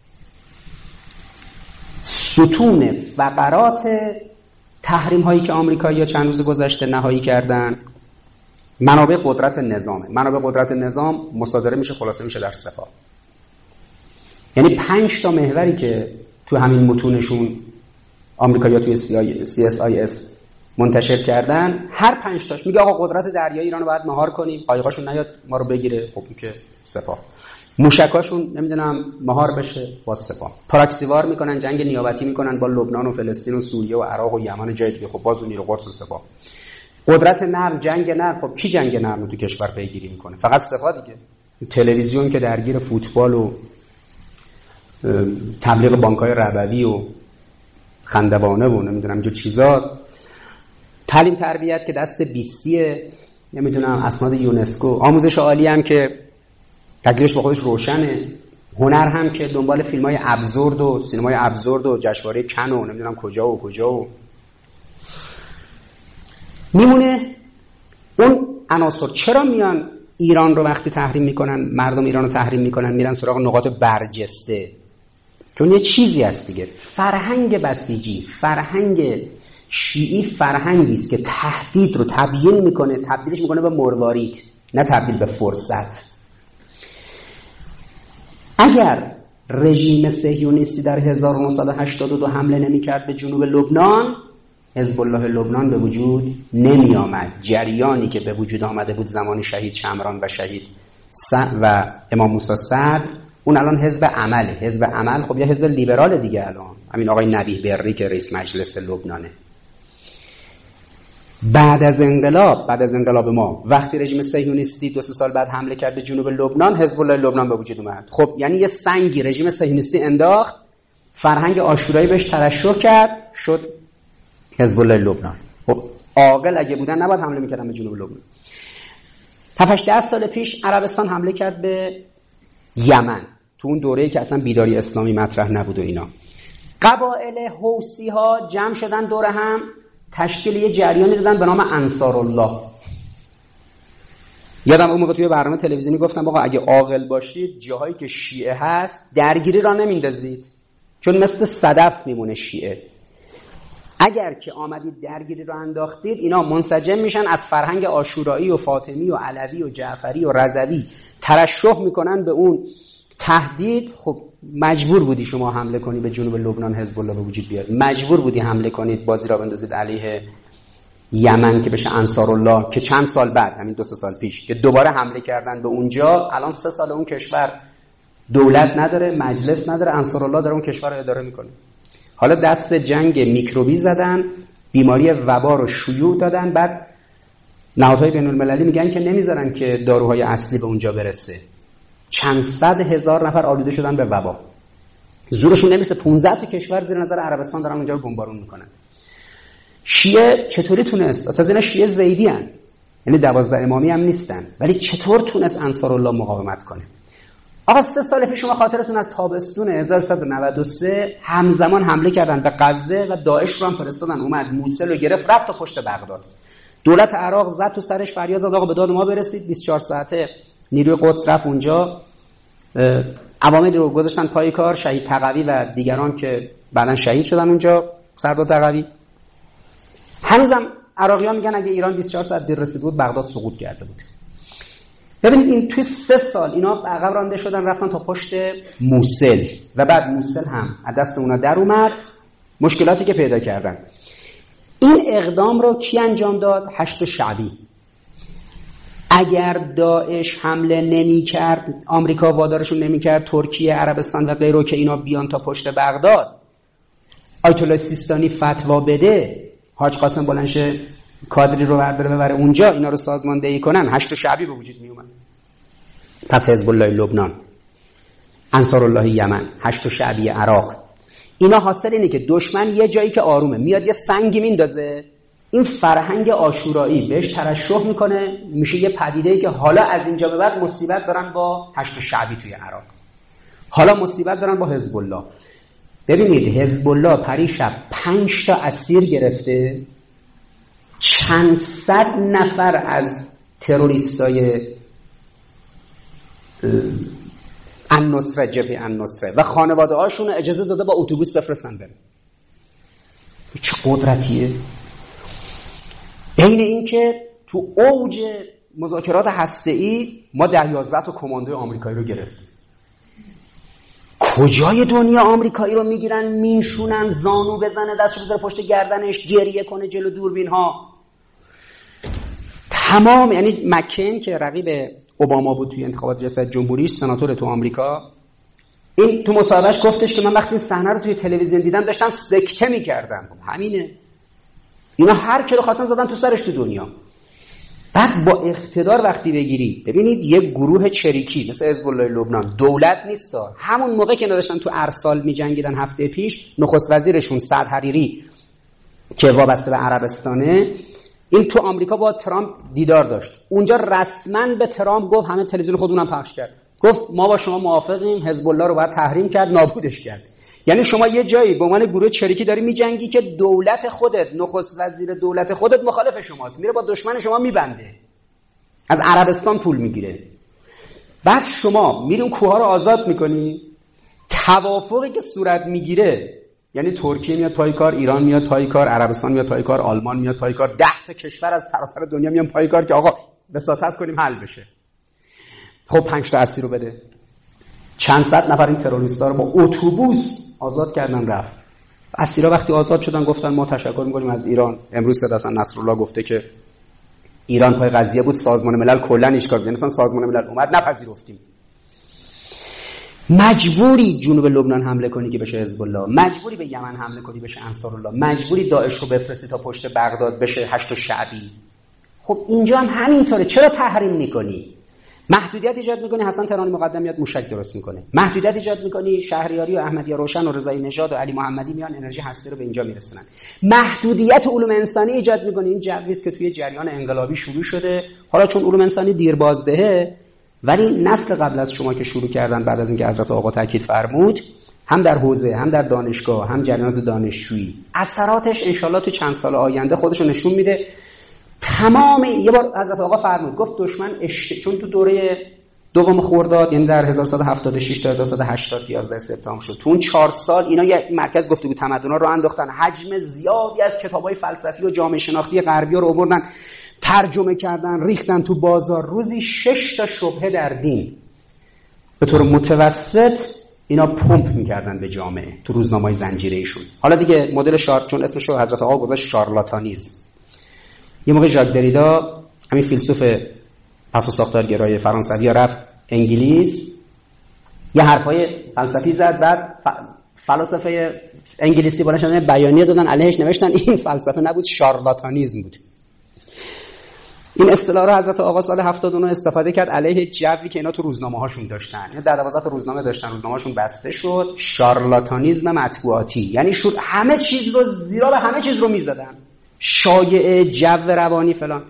ستون فقرات تحریم هایی که آمریکایی‌ها چند روز گذشته نهایی کردن، منابع قدرت نظامه. منابع قدرت نظام مصادره میشه، خلاصه میشه در سپاه. یعنی پنج تا محوری که تو همین متونشون آمریکایی‌ها توی سی اس آی اس منتشر کردن، هر پنج تاش میگه آقا قدرت دریایی ایرانو باید مهار کنیم، قایقاشون نیاد ما رو بگیره. خب این که سپاه. موشکاشون نمیدونم مهار بشه، با سپاه. پراکسیوار میکنن، جنگ نیابتی میکنن با لبنان و فلسطین و سوریه و عراق و یمن و جای دیگه، خب باز اون نیرو قدس و سپاه. قدرت نرم، جنگ نرم. خب کی جنگ نرم رو تو کشور پیگیری میکنه؟ فقط سپاه دیگه. تلویزیون که درگیر فوتبال و تبلیغ بانک‌های ربوی و خندوانه و نمیدونم اینجور چیزاست. تعلیم تربیت که دست بیستیه، نمیدونم اسناد یونسکو. آموزش عالی هم که تکلیفش با خودش روشنه. هنر هم که دنبال فیلم‌های ابزورد و سینمای ابزورد و جشنواره کن و نمیدونم کجا و کجا و میمونه. اون عناصر چرا میان ایران رو وقتی تحریم میکنن، مردم ایران رو تحریم میکنن، میرن سراغ نقاط برجسته؟ چون یه چیزی هست دیگه، فرهنگ بسیجی، فرهنگ شیعی فرهنگی است که تهدید رو تبیین میکنه، تبدیلش میکنه به مروارید، نه تبدیل به فرصت. اگر رژیم صهیونیستی در هزار و نهصد و هشتاد و دو حمله نمیکرد به جنوب لبنان، حزب الله لبنان به وجود نمی آمد. جریانی که به وجود آمده بود زمان شهید شمران و شهید و امام موسی صدر، اون الان حزب عمله. حزب عمل خب یه حزب لیبرال دیگه الان، همین آقای نبیه بری که رئیس مجلس لبنانه. بعد از انقلاب بعد از انقلاب ما وقتی رژیم صهیونیستی دو سه سال بعد حمله کرد به جنوب لبنان، حزب الله لبنان به وجود اومد. خب یعنی یه سنگی رژیم صهیونیستی انداخت، فرهنگ عاشورایی بهش ترشح کرد، شد حزب الله لبنان. خب عاقل اگه بودن نباید حمله میکردن به جنوب لبنان. هفت سال پیش عربستان حمله کرد به یمن، تو اون دوره‌ای که اصلا بیداری اسلامی مطرح نبود و اینا. قبایل حوثی ها جمع شدن دور هم، تشکیل یه جریانی دادن به نام انصارالله. یادم اون موقع توی برنامه تلویزیونی گفتم آقا اگه عاقل باشید جاهایی که شیعه هست درگیری را نمیندازید، چون مثل صدف میمونه شیعه. اگر که آمدید درگیری رو انداختید، اینا منسجم میشن، از فرهنگ عاشورایی و فاطمی و علوی و جعفری و رضوی ترشح میکنن به اون تهدید. خب مجبور بودی شما حمله کنی به جنوب لبنان، حزب الله به وجود بیاد. مجبور بودی حمله کنید، بازی را بندازید علیه یمن که بشه انصارالله، که چند سال بعد، همین دو سه سال پیش که دوباره حمله کردن به اونجا، الان سه سال اون کشور دولت نداره، مجلس نداره، انصارالله داره اون کشور رو اداره میکنه. حالا دست جنگ میکروبی زدن، بیماری وبا رو شیوع دادن. بعد نهادهای بین المللی میگن که نمیذارن که داروهای اصلی به اونجا برسه. چند صد هزار نفر آلوده شدن به وبا، زورشون نمیسه. پانزده تا کشور زیر نظر عربستان دارن اونجا رو بمبارون میکنن. شیعه چطوری تونست؟ تازه اینا شیعه زیدی ان، یعنی دوازده امامی هم نیستن، ولی چطور تونست انصارالله مقاومت کنه؟ آقا سه سال پیش شما خاطرتون از تابستون هزار و سیصد و نود و سه همزمان حمله کردن به غزه و داعش رو هم فرستادن، اومد موصل رو گرفت رفت تا پشت بغداد. دولت عراق زد تو سرش، فریاد زد آقا به داد ما برسید. بیست و چهار ساعته نیروی قدس رفت اونجا، عواملی رو گذاشتن پای کار، شهید تقوی و دیگران که بعدن شهید شدن اونجا، سردار تقوی. هنوزم عراقی‌ها میگن اگه ایران بیست و چهار ساعت دیر رسید بود بغداد سقوط کرده بود. ببینید این توی سه سال اینا عقب رانده شدن، رفتن تا پشت موصل و بعد موصل هم از دست اونا در اومد، مشکلاتی که پیدا کردن. این اقدام رو کی انجام داد؟ هشت شعبی. اگر داعش حمله نمی کرد، آمریکا وادارشون نمی کرد، ترکیه، عربستان و غیره که اینا بیان تا پشت بغداد، آیت الله سیستانی فتوا بده، حاج قاسم بلنشه کادری رو برداره ببره اونجا اینا رو سازماندهی کنن، هشت شعبی به وجود می اومد. پس حزب الله لبنان، انصارالله یمن، هشت شعبی عراق، اینا حاصل اینه که دشمن یه جایی که آرومه میاد یه سنگی میندازه، این فرهنگ عاشورایی بهش ترشح میکنه، میشه یه پدیده‌ای که حالا از اینجا به بعد مصیبت دارن با هشت شعبی توی عراق، حالا مصیبت دارن با حزب الله. ببینید حزب الله پریشب پنج تا اسیر گرفته، چند صد نفر از تروریستای النصره، جبهه النصره و خانواده هاشون اجازه داده با اتوبوس بفرستن برن. چه قدرتیه! عین این که تو اوج مذاکرات هسته‌ای ما ده یازده تا کماندوی آمریکایی رو گرفتیم. کجای دنیا آمریکایی رو میگیرن میشونن، زانو بزنه، دستشو بذاره پشت گردنش، گریه کنه جلو دوربین ها. تمام، یعنی مکین که رقیب اوباما بود توی انتخابات ریاست جمهوری، سناتور تو آمریکا، این تو مصاحبهش گفتش که من وقتی این صحنه رو توی تلویزیون دیدم داشتم سکته میکردم. همینه، اینا هر کی رو خواستن زدن تو سرش تو دنیا. بعد با اقتدار وقتی بگیری، ببینید یک گروه چریکی مثل حزب الله لبنان دولت نیست، همون موقع که داشتن تو ارسال می‌جنگیدن هفته پیش، نخست وزیرشون سعد حریری که وابسته به عربستانه، این تو آمریکا با ترامپ دیدار داشت. اونجا رسما به ترامپ گفت، همه تلویزیون خودمونم پخش کرد، گفت ما با شما موافقیم، حزب الله رو باید تحریم کرد، نابودش کرد. یعنی شما یه جایی به عنوان گروه چریکی داری میجنگی که دولت خودت، نخست وزیر دولت خودت مخالف شماست، میره با دشمن شما میبنده، از عربستان پول میگیره. بعد شما میری اون کوها رو آزاد میکنی، توافقی که صورت میگیره، یعنی ترکیه میاد پای کار، ایران میاد پای کار، عربستان میاد پای کار، آلمان میاد پای کار، ده تا کشور از سراسر دنیا میان پای کار که آقا وساطت کنیم حل بشه. خب پنج تا اسیر رو بده، چند صد نفر این تروریستا رو با اتوبوس آزاد کردن رفت. اسیرا وقتی آزاد شدن گفتن ما تشکر می‌کنیم از ایران. امروز که اصلا نصرالله گفته که ایران پای قضیه بود، سازمان ملل کلا اشکال کرد، مثلا سازمان ملل اومد نپذیرفتیم. مجبوری جنوب لبنان حمله کنی که بشه حزب الله، مجبوری به یمن حمله کنی بشه انصارالله، مجبوری داعش رو بفرستی تا پشت بغداد بشه هشت شعبی. خب اینجا هم همینطوره، چرا تحریم می‌کنی؟ محدودیت ایجاد می‌کنی، حسن تهرانی مقدم میاد موشک درست می‌کنه. محدودیت ایجاد می‌کنی، شهریاری و احمدیه روشن و رضایی نژاد و علی محمدی میان انرژی هسته رو به اینجا میرسونن. محدودیت علوم انسانی ایجاد می‌کنی، این جوی است که توی جریان انقلابی شروع شده، حالا چون علوم انسانی دیر بازدهه، ولی نسل قبل از شما که شروع کردن بعد از اینکه حضرت آقا تاکید فرمود، هم در حوزه، هم در دانشگاه، هم جریانات دانشجویی، اثراتش انشالله تو چند سال آینده خودشو نشون میده. تمام یه بار حضرت آقا فرمود، گفت دشمن اشت... چون تو دوره دوم خرداد، یعنی در هزار و سیصد و هفتاد و شش تا هزار و سیصد و هشتاد یازده سپتامبر شد، تو اون چهار سال اینا یک مرکز گفتگو تمدن‌ها رو انداختن، حجم زیادی از کتاب‌های فلسفی و جامعه شناختی غربی رو آوردن، ترجمه کردن، ریختن تو بازار. روزی شش تا شبهه در دین به طور متوسط اینا پمپ می‌کردن به جامعه تو روزنامه‌های زنجیره‌ایشون. حالا دیگه مدل شارت، چون اسمش رو حضرت آقا گذاشت شارلاتانیسم. یه موقع ژاک دریدا، همین فیلسوف پس و ساختارگرای فرانسوی، رفت انگلیس، یه حرفای فلسفی زد، بعد فلاسفه انگلیسی بالاشون بیانیه دادن علیهش، نوشتن این فلسفه نبود، شارلاتانیسم بود. این اصطلاح رو حضرت آقا سال هفتاد و نه استفاده کرد علیه جوی که اینا تو روزنامه‌هاشون داشتن. اینا در دوازده تا روزنامه داشتن، روزنامه‌هاشون بسته شد. شارلاتانیسم مطبوعاتی، یعنی شور همه چیز رو زیرا به همه چیز رو می‌زدن، شایعه، جو روانی فلان.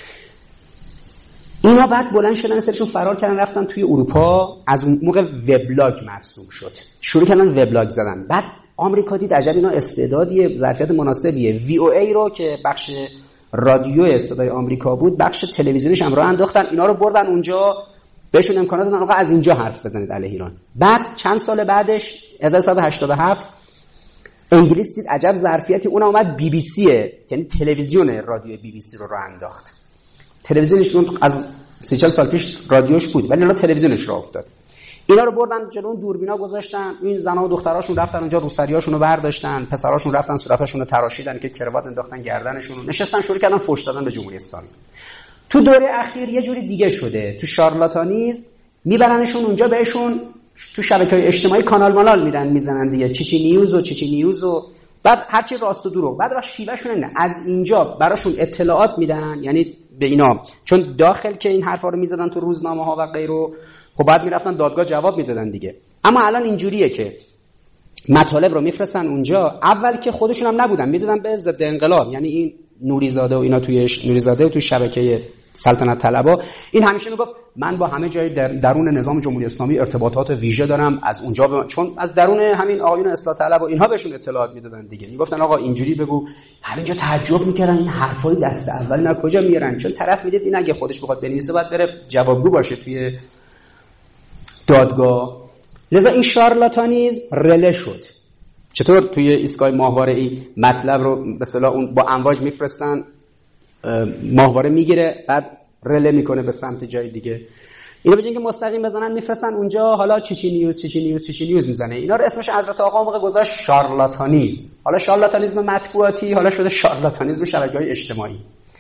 اینا بعد بلند شدن، سرشون فرار کردن رفتن توی اروپا. از اون موقع وبلاگ مرسوم شد، شروع کردن وبلاگ زدن. بعد آمریکا دید عجب اینا استعدادیه، ظرفیت مناسبیه، وی او ای رو که بخش رادیو صدای آمریکا بود، بخش تلویزیونش هم راه انداختن، اینا رو بردن اونجا، بهشون امکانات دادن آقا از اینجا حرف بزنید علیه ایران. بعد چند سال بعدش هزار و سیصد و هشتاد و هفت انگلیس دید عجب ظرفیتی، اون اومد بی بی سی، یعنی تلویزیون رادیو بی بی سی رو راه انداخت. تلویزیونش از سی چهل سال پیش رادیوش بود، ولی الان تلویزیونش راه افتاد. اینا رو بردن جلو اون دوربینا گذاشتن، این زنا و دختراشون رفتن اونجا، روسریاشون رو برداشتن، پسراشون رفتن صورتاشون رو تراشیدن که کراوات انداختن گردنشون رو، نشستن شروع کردن فحش دادن به جمهوری اسلامی. تو دوره اخیر یه جوری دیگه شده، تو شارلاتانیسم میبرنشون اونجا، بهشون تو شبکه‌های اجتماعی کانال مالال میدن، میزنن دیگه، چیچی نیوز و چیچی نیوز و بعد هرچی راست و دروغ. بعد باش شیوهشون اینه، از اینجا براشون اطلاعات میدن، یعنی به اینا چون داخل که این حرفا رو میزدن تو روزنامه‌ها و غیره، خب بعد میرفتن دادگاه جواب میدادن دیگه. اما الان اینجوریه که مطالب رو میفرستن اونجا، اول که خودشون هم نبودن، میدادن به ضد انقلاب، یعنی این نوریزاده و اینا توی نوریزاده و توی شبکه سلطنت طلبا، این همیشه میگفت من با همه جای در درون نظام جمهوری اسلامی ارتباطات ویژه دارم، از اونجا ب... چون از درون همین آقایون اصلاح طلب و اینها بهشون اطلاعات میدادن دیگه، میگفتن آقا اینجوری بگو. همینجا تعجب میکردن این حرفای دست اول اینا کجا میارن، چون طرف میدید این اگه خودش بخواد بنویسه باید بره جوابگو باشه توی دادگاه. لذا این شارلاتانیسم رله شد. چطور توی ایستگاه ماهواره ای مطلب رو به اصطلاح اون با امواج میفرستن، ماهواره میگیره، بعد رله میکنه به سمت جای دیگه. اینا به جای اینکه مستقیم بزنن میفرستن اونجا، حالا چیچی نیوز چیچی نیوز چیچی نیوز میزنه. اینا رو اسمش حضرت آقا موقع گذاشت شارلاتانیسم. حالا شارلاتانیسم مطبوعاتی، حالا شده شارلاتانیسم شبکه‌های اجتماعی.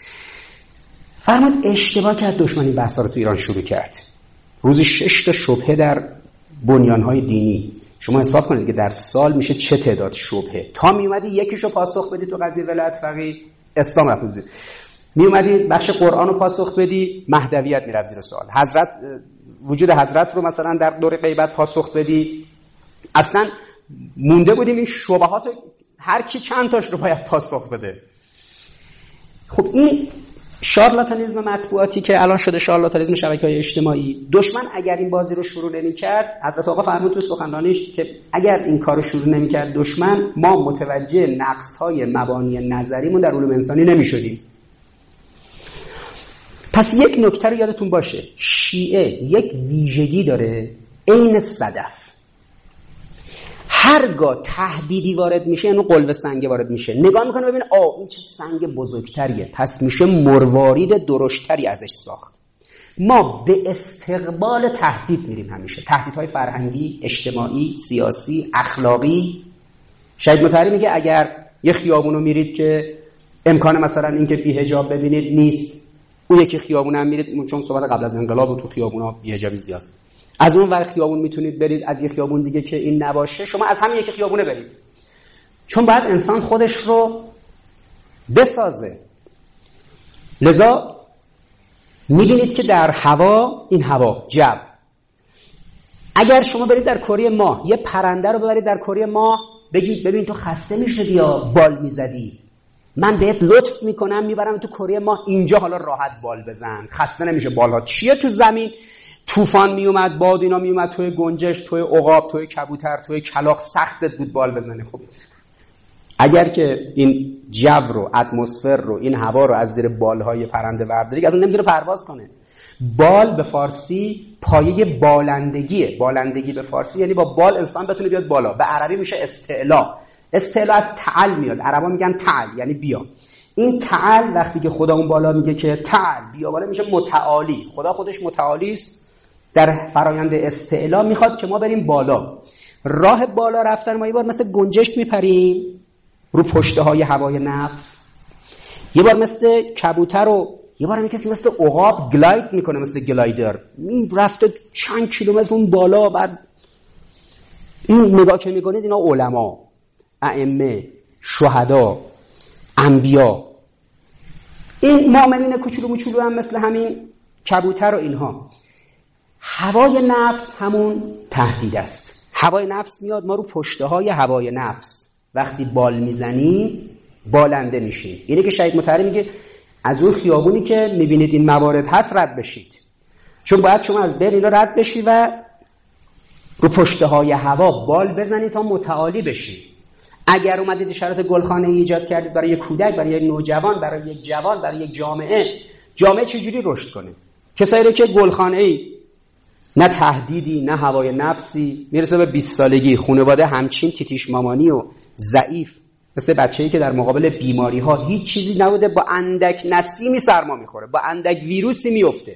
فرمود اشتباه کرد، دشمنی بحثا رو تو ایران شروع کرد. روزی شش تا شبهه در بنیان‌های دینی. شما حساب کنید که در سال میشه چه تعداد شبهه. تا میومدی یکیشو پاسخ بدی تو قضیه ولایت فقیه، اسلام رفت زیر. می اومدی بخش قرآن رو پاسخ بدی، مهدویت میرفت زیر سوال. حضرت، وجود حضرت رو مثلا در دور غیبت پاسخ بدی، اصلا مونده بودیم این شبهات، هر کی چند تاش رو باید پاسخ بده. خب این شارلاتانیسم مطبوعاتی که الان شده شارلاتانیسم شبکه‌های اجتماعی، دشمن اگر این بازی رو شروع نمی‌کرد، حضرت آقا فرمود تو سخنرانیش که اگر این کارو شروع نمی‌کرد دشمن، ما متوجه نقص‌های مبانی نظریمون در علوم انسانی نمی‌شدیم. پس یک نکته رو یادتون باشه، شیعه یک ویژگی داره عین صدف. هرگاه تهدیدی وارد میشه، یعنی قلب سنگ وارد میشه، نگاه میکنه ببین آه این چه سنگ بزرگتریه، پس میشه مروارید درشتری ازش ساخت. ما به استقبال تهدید میریم همیشه، تهدیدهای فرهنگی، اجتماعی، سیاسی، اخلاقی. شهید مطهری میگه اگر یه خیابونو میرید که امکان مثلا اینکه بی‌حجاب ببینید نیست، اون یکی خیابون هم میرید، چون صحبت قبل از انقلاب و تو خیابونا بی‌حجابی زیاد، از اون ور خیابون میتونید برید، از یه خیابون دیگه که این نباشه شما از همین یک خیابونه برید، چون باید انسان خودش رو بسازه. لذا میبینید که در هوا، این هوا جو، اگر شما برید در کره ماه یه پرنده رو ببرید در کره ماه، بگید ببین تو خسته میشه بیا بال میزدی، من بهت لطف میکنم میبرم تو کره ماه، اینجا حالا راحت بال بزن، خسته نمیشه. بالها چیه تو زمین؟ طوفان میومد، باد اینا میومد، توی گنجشک، توی عقاب، توی کبوتر، توی کلاغ سختت بود بال بزنی. خب اگر که این جو رو، اتمسفر رو، این هوا رو از زیر بالهای پرنده برداری، اصلا نمیتونه پرواز کنه. بال به فارسی پایه بالندگیه. بالندگی به فارسی یعنی با بال انسان بتونه بیاد بالا. به عربی میشه استعلا. استعلا از تعال میاد، عربا میگن تعال یعنی بیا. این تعال وقتی که خدا اون بالا میگه که تعال بیا بالا، میشه متعالی. خدا خودش متعالی است، در فرایند استعلا میخواد که ما بریم بالا. راه بالا رفتن ما یه بار مثل گنجشک میپریم رو پشته های هوای نفس، یه بار مثل کبوتر و یه بار هم کسی مثل عقاب گلاید میکنه، مثل گلایدر می رفته چند کیلومتر اون بالا. بعد این نگاه که میکنید اینا علما، ائمه، شهدا، انبیا، این مؤمنین کوچولو موچولو هم مثل همین کبوتر و اینها. هوای نفس همون تهدید است. هوای نفس میاد، ما رو پشته های هوای نفس وقتی بال میزنیم بالنده میشیم. اینه که شهید مطهری میگه از اون خیابونی که میبینید این موارد هست رد بشید، چون باید شما از بین اینا رد بشی و رو پشته های هوا بال بزنید تا متعالی بشید. اگر اومدید شرایط گلخانه ای ایجاد کردید برای یک کودک، برای یک نوجوان، برای یک جوان، برای یک جامعه، جامعه چجوری رشد کنه؟ کسایی رو که گلخانه ای نه تهدیدی نه هوای نفسی، میرسه به بیست سالگی خانواده همچین تیتیش مامانی و ضعیف، مثل بچه‌ای که در مقابل بیماری ها هیچ چیزی نبوده، با اندک نسیمی سرما میخوره، با اندک ویروسی میفته،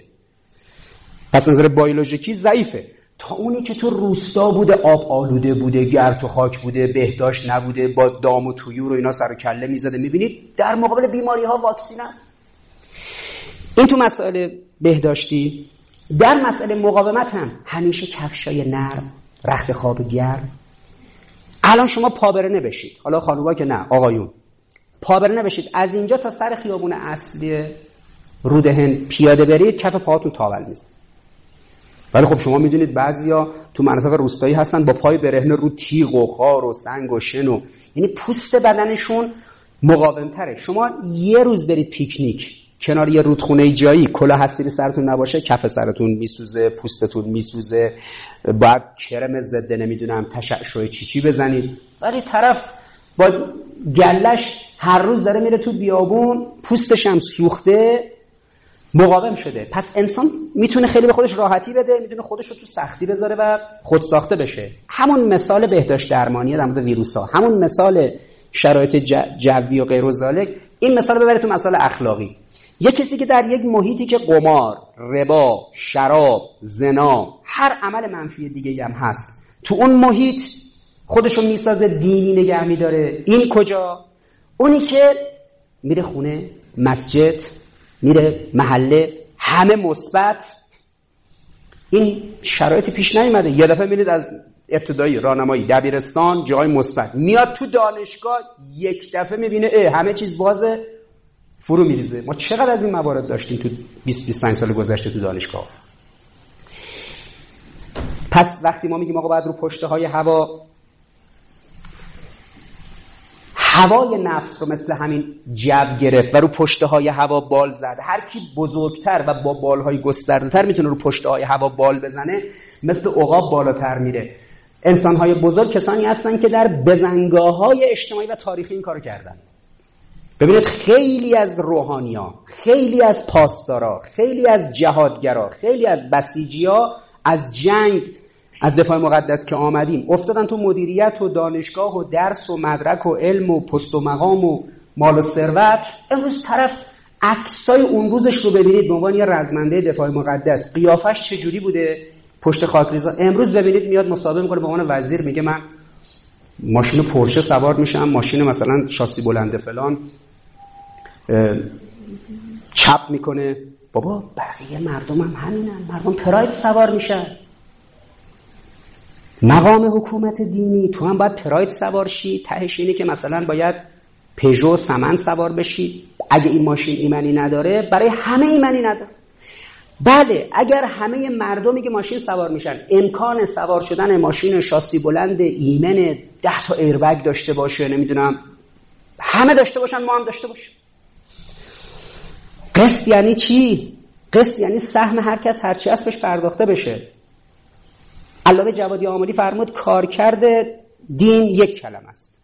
پس نظر بیولوژیکی ضعیفه. تا اونی که تو روستا بوده، آب آلوده بوده، گرد و خاک بوده، بهداشت نبوده، با دام و طیور و اینا سر و کله میزده، میبینید در مقابل بیماری ها واکسین است. این تو مسائل بهداشتی. در مسئله مقاومت هم همیشه کفشای نرم، رخت خواب گرم. الان شما پابرنه بشید، حالا خانوما که نه، آقایون پابرنه بشید، از اینجا تا سر خیابون اصلی رودهن پیاده برید، کف پاهاتون تاول میزنه. ولی خب شما میدونید بعضیا تو مناطق روستایی هستن با پای برهنه رو تیغ و خار و سنگ و شن و یعنی پوست بدنشون مقاوم‌تره. شما یه روز برید پیکنیک کنار یه رودخونه جایی، کلاه حصیری سرتون نباشه، کف سرتون میسوزه، پوستتون میسوزه، باید کرم ضد نمیدونم تشعشع چی چی بزنید. ولی طرف با گلش هر روز داره میره تو بیابون، پوستش هم سوخته، مقاوم شده. پس انسان میتونه خیلی به خودش راحتی بده، میتونه خودش رو تو سختی بذاره و خود ساخته بشه. همون مثال بهداشت درمانی در مورد ویروسا، همون مثال شرایط جوی و غیر و ذالک، این مثال ببرید تو مسائل اخلاقی. یک کسی که در یک محیطی که قمار، ربا، شراب، زنا، هر عمل منفی دیگه هم هست، تو اون محیط خودشو میسازه، دینی نگه میداره، این کجا؟ اونی که میره خونه، مسجد، میره محله، همه مثبت. این شرایطی پیش نیومده. یه دفعه میرید از ابتدایی، راهنمایی، دبیرستان، جای مثبت، میاد تو دانشگاه، یک دفعه میبینه اه همه چیز بازه، فرو میریزه. ما چقدر از این موارد داشتیم تو بیست بیست و پنج سال گذشته تو دانشگاه. پس وقتی ما میگیم آقا باید رو پشته های هوا هوای نفس رو مثل همین جو گرفت و رو پشته های هوا بال زد، هر کی بزرگتر و با بالهای گسترده تر میتونه رو پشته های هوا بال بزنه، مثل عقاب بالاتر میره. انسان های بزرگ کسانی هستن که در بزنگاه های اجتماعی و تاریخی این کارو کردن. ببینید خیلی از روحانیان، خیلی از پاسدارا، خیلی از جهادگرا، خیلی از بسیجیا از جنگ، از دفاع مقدس که آمدیم افتادن تو مدیریت و دانشگاه و درس و مدرک و علم و پست و مقام و مال و ثروت. امروز طرف عکسای اون روزش رو ببینید به عنوان یه رزمنده دفاع مقدس، قیافش چجوری بوده پشت خاکریزا. امروز ببینید میاد مصاحبه میکنه به عنوان وزیر، میگه من ماشین پورشه سوار میشم، ماشین مثلا شاسی بلنده فلان چپ میکنه. بابا بقیه مردم هم همینن، مردم پراید سوار میشن. مقام حکومت دینی تو هم باید پراید سوار شی، تهش اینه که مثلا باید پژو سمن سوار بشی. اگه این ماشین ایمنی نداره برای همه ایمنی نداره. بله اگر همه مردمی که ماشین سوار میشن امکان سوار شدن ماشین شاسی بلند ایمن ده تا ایربگ داشته باشه، نمیدونم همه داشته باشن، ما هم داشته باشیم. قسط یعنی چی؟ قسط یعنی سهم هر کس هرچی هست بهش پرداخته بشه. علامه جوادی آملی فرمود کارکرد دین یک کلمه است.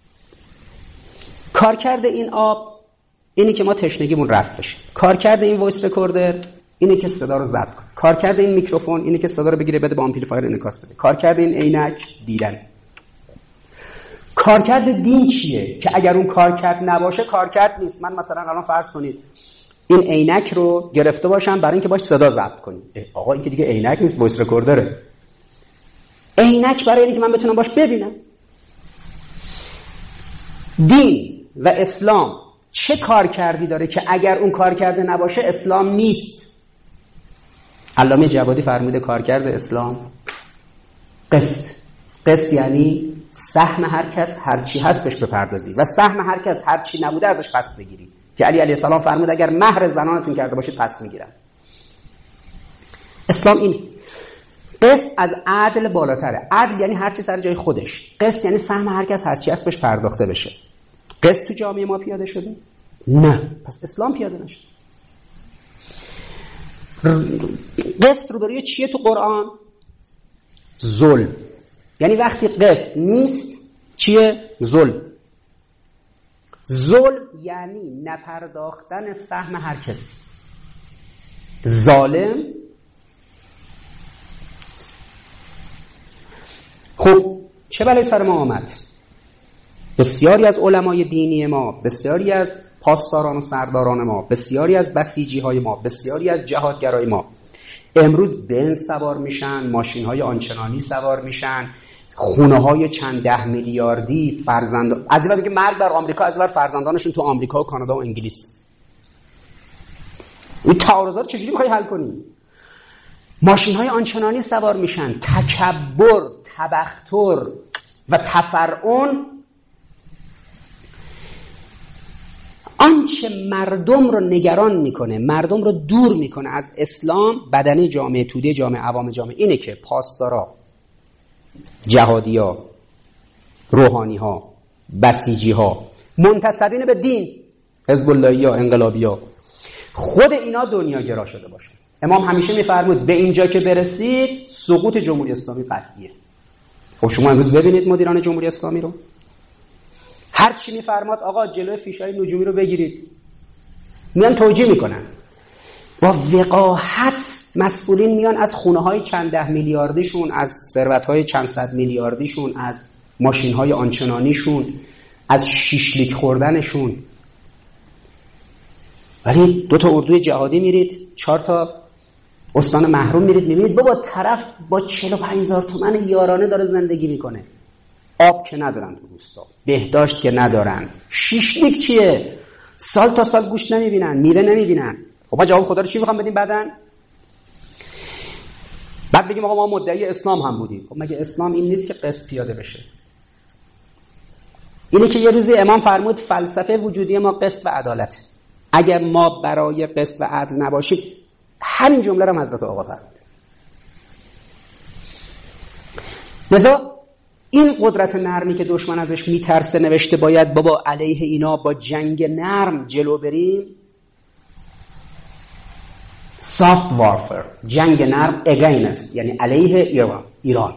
کارکرد این آب اینی که ما تشنگیمون رفع بشه. کارکرد این وایس رکوردر اینه که صدا رو ضبط کنه. کارکرد این میکروفون اینه که صدا رو بگیره بده با آمپلیفایر انعکاس بده. کارکرد این عینک دیدن. کارکرد دین چیه؟ که اگر اون کارکرد نباشه کارکرد نیست. من مثلا الان فرض کنید این عینک رو گرفته باشم برای اینکه باش صدا ضبط کنیم. آقا این که دیگه عینک نیست، وایس رکوردره. عینک برای اینکه من بتونم باش ببینم. دین و اسلام چه کار کردی داره که اگر اون کار کرده نباشه اسلام نیست؟ علامه جوادی فرموده کارکرد اسلام قسط. قسط یعنی سهم هر کس هر چی هست بهش بپردازی و سهم هر کس هر چی نبوده ازش پس بگیری. که علی علیه السلام فرمود اگر مهر زنانتون کرده باشید پس میگیرن. اسلام این قسط از عدل بالاتره. عدل یعنی هر چی سر جای خودش. قسط یعنی سهم هر کس هر چی هست بهش پرداخته بشه. قسط تو جامعه ما پیاده شده؟ نه. پس اسلام پیاده نشد. قسط رو برای چیه تو قرآن؟ ظلم. یعنی وقتی قسط نیست چیه؟ ظلم. ظلم یعنی نپرداختن سهم هر کسی. ظالم. خب چه بلایی سر ما آمد؟ بسیاری از علمای دینی ما، بسیاری از پاسداران و سرداران ما، بسیاری از بسیجی های ما، بسیاری از جهادگرای ما امروز بنز سوار میشن، ماشین های آنچنانی سوار میشن، خونه های چند ده میلیاردی، فرزند از این میگه مرگ بر آمریکا، از این فرزندانشون تو آمریکا و کانادا و انگلیس. این تعارضات رو چجوری میخوای حل کنی؟ ماشین های آنچنانی سوار میشن، تکبر، تبختر و تفرعون آنچه مردم رو نگران میکنه، مردم رو دور میکنه از اسلام، بدنه جامعه، توده جامعه، عوام جامعه، اینه که پاسدارا، جهادیا، روحانی ها، بسیجی ها، منتسبین به دین، حزب اللهی ها، انقلابی ها، خود اینا دنیاگرا شده باشه. امام همیشه میفرمود به اینجا که برسید سقوط جمهوری اسلامی قطعیه. خب شما امروز ببینید مدیران جمهوری اسلامی رو، هر چی میفرماد آقا جلوی فیشای نجومی رو بگیرید، میان توجیه میکنن. با وقاحت مسئولین میان از خونه های چند ده میلیاردیشون، از ثروت های چند صد میلیاردیشون، از ماشین های آنچنانیشون، از شیشلیک خوردنشون، ولی دو تا اردوی جهادی میرید، چهار تا استان محروم میرید، میبینید بابا طرف با چهل و پنج هزار تومن یارانه داره زندگی میکنه. آب که ندارن تو روستا، بهداشت که ندارن، شیشلیک چیه؟ سال تا سال گوشت نمیبینن، میوه نمیبینن. خب ما جواب خدا رو چی میخوام بدیم بعدن؟ بعد بگیم آقا ما مدعی اسلام هم بودیم. خب مگه اسلام این نیست که قسط پیاده بشه؟ اینه که یه روزی امام فرمود فلسفه وجودی ما قسط و عدالت. اگر ما برای قسط و عدل نباشیم. همین جمله رو حضرت آقا فرمود. لذا این قدرت نرمی که دشمن ازش میترسه، نوشته باید بابا علیه اینا با جنگ نرم جلو بریم. soft warfare، جنگ نرم against، یعنی علیه ایران ایران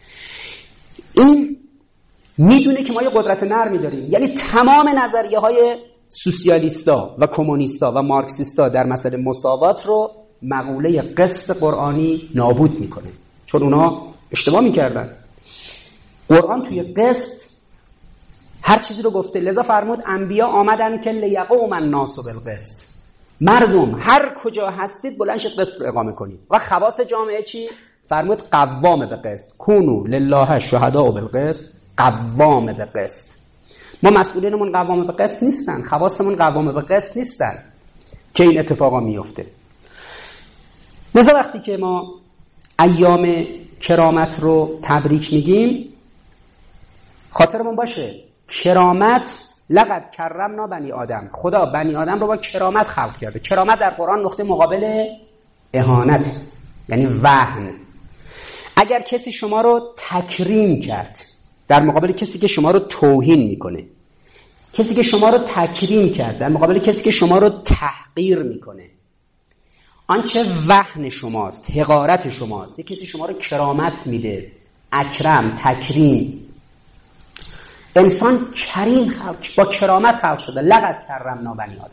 این میدونه که ما یه قدرت نرمی داریم. یعنی تمام نظریه های سوسیالیستا و کمونیستا و مارکسیستا در مسئله مساوات رو مقوله قسط قرآنی نابود میکنه، چون اونا اشتباه میکردن. قرآن توی قسط هر چیزی رو گفته. لذا فرمود انبیا آمدن که لیقوم الناس بالقسط، مردم هر کجا هستید بلند شید قسط رو اقامه کنید. و خواص جامعه چی؟ فرمود قوام به قسط، کونو لله شهداء بالقسط، قوام به قسط. ما مسئولینمون قوام به قسط نیستن، خواصمون قوام به قسط نیستن که این اتفاقا میفته. لذا وقتی که ما ایام کرامت رو تبریک میگیم، خاطرمون باشه کرامت لقد کرمنا بنی آدم، خدا بنی آدم رو با کرامت خلق کرده. کرامت در قرآن نقطه مقابل اهانت، یعنی وهن. اگر کسی شما رو تکریم کرد در مقابل کسی که شما رو توهین میکنه، کسی که شما رو تکریم کرد در مقابل کسی که شما رو تحقیر میکنه، آنچه وهن شماست، حقارت شماست. کسی شما رو کرامت میده، اکرم، تکریم. انسان کریم خلق، با کرامت خلق شده. لقد کرمنا بنی آدم.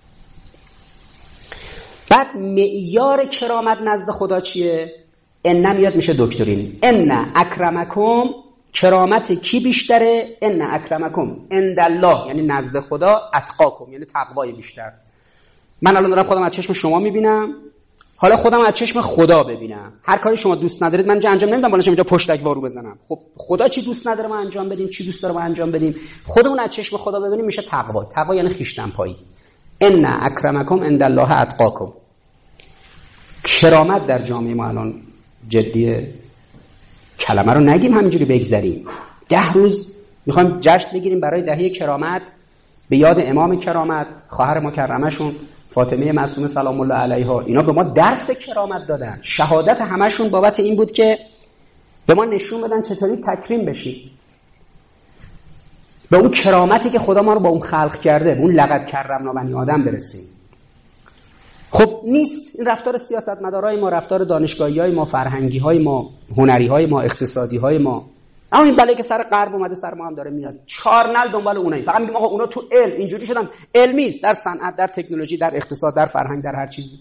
بعد معیار کرامت نزد خدا چیه؟ ان میاد میشه دکترین. ان اکرمکم، کرامت کی بیشتره؟ ان اکرمکم عند الله، یعنی نزد خدا، اتقاکم یعنی تقوای بیشتر. من الان دارم خودم از چشم شما میبینم، حالا خودم از چشم خدا ببینم. هر کاری شما دوست ندارید من اینجا انجام نمیدم، بالاشم اینجا پشتک وارو بزنم. خب خدا چی دوست نداره ما انجام بدیم، چی دوست داره ما انجام بدیم. خودمون از چشم خدا ببینیم میشه تقوا. تقوا یعنی خویشتن پایی. ان اکرمکم عند الله اتقاکم. کرامت در جامعه ما الان جدیه. کلمه رو نگیم همینجوری بگذریم. ده روز میخوایم جشن بگیریم برای دهه کرامت به یاد امام کرامت، خواهر مکرمشون فاطمه معصومه سلام الله علیها. اینا به ما درس کرامت دادن. شهادت همشون بابت این بود که به ما نشون بدن چطوری تکریم بشیم، به اون کرامتی که خدا ما رو با اون خلق کرده، به اون لقد کرمنا بنی آدم برسیم. خب نیست. این رفتار سیاستمدارای ما، رفتار دانشگاهیای ما، فرهنگی‌های ما، هنری‌های ما، اقتصادی‌های ما. اما این بلایی که سر غرب اومده سر ما هم داره میاد. چهار نل دنبال اونایی. فقط میگیم آقا اونا تو علم اینجوری شدن. علمی است، در صنعت، در تکنولوژی، در اقتصاد، در فرهنگ، در هر چیزی.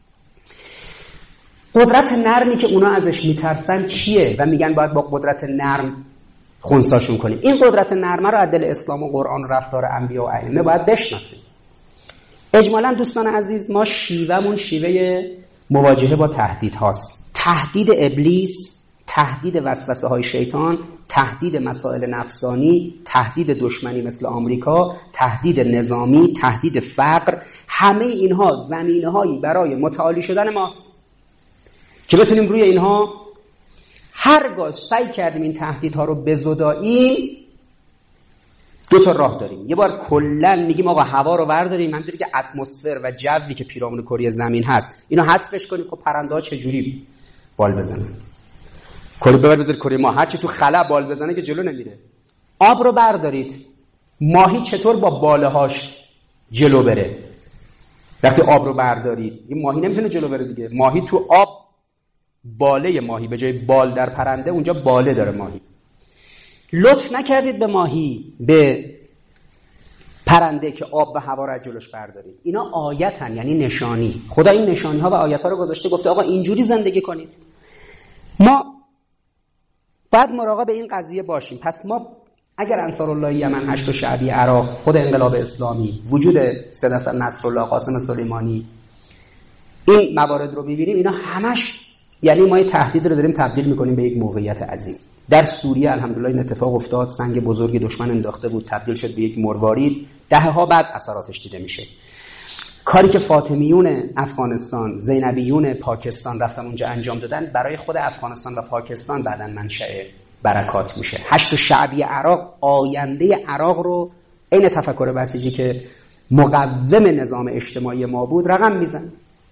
قدرت نرمی که اونا ازش میترسن چیه و میگن باید با قدرت نرم خنثاشون کنیم. این قدرت نرمه رو از دل اسلام و قرآن و رفتار انبیا و ائمه باید بشناسیم. اجمالاً دوستان عزیز، ما شیوهمون شیوه مواجهه با تهدید هاست. تهدید ابلیس، تهدید وسوسه های شیطان، تهدید مسائل نفسانی، تهدید دشمنی مثل آمریکا، تهدید نظامی، تهدید فقر. همه اینها زمینه هایی برای متعالی شدن ماست که بتونیم روی اینها هرگاه سعی کردیم این تهدیدها رو بزداییم. دو تا راه داریم. یه بار کلا میگیم آقا هوا رو برداریم، همونطوری که اتمسفر و جوی که پیرامون کره زمین هست اینو حذفش کنیم. خب پرنده ها چه جوری بال بزنن؟ کره ببر بذار کره ما هر چی تو خلا بال بزنه که جلو نمیره. آب رو بردارید، ماهی چطور با بالهاش جلو بره؟ وقتی آب رو بردارید این ماهی نمیتونه جلو بره دیگه. ماهی تو آب، باله ماهی به جای بال در پرنده اونجا باله داره ماهی. لطف نکردید به ماهی، به پرنده که آب و هوا رو از جلوش بردارید. اینا آیتن، یعنی نشانی. خدا این نشانی ها و آیت ها رو گذاشته، گفته آقا اینجوری زندگی کنید. ما باید مراقب این قضیه باشیم. پس ما اگر انصارالله یمن، هشت و شعبی عراق، خود انقلاب اسلامی، وجود سید حسن نصرالله، قاسم سلیمانی، این موارد رو می‌بینیم، اینا همش یعنی ما یه تهدید رو داریم تبدیل می‌کنیم به یک موقعیت عظیم. در سوریه الحمدلله این اتفاق افتاد، سنگ بزرگی دشمن انداخته بود، تبدیل شد به یک مروارید. دهه‌ها بعد اثراتش دیده میشه. کاری که فاطمیون افغانستان، زینبیون پاکستان رفتن اونجا انجام دادن، برای خود افغانستان و پاکستان بعداً منشأ برکات میشه. هشت شعبی عراق آینده عراق رو، این تفکر بسیجی که مقوم نظام اجتماعی ما بود رقم میزنه.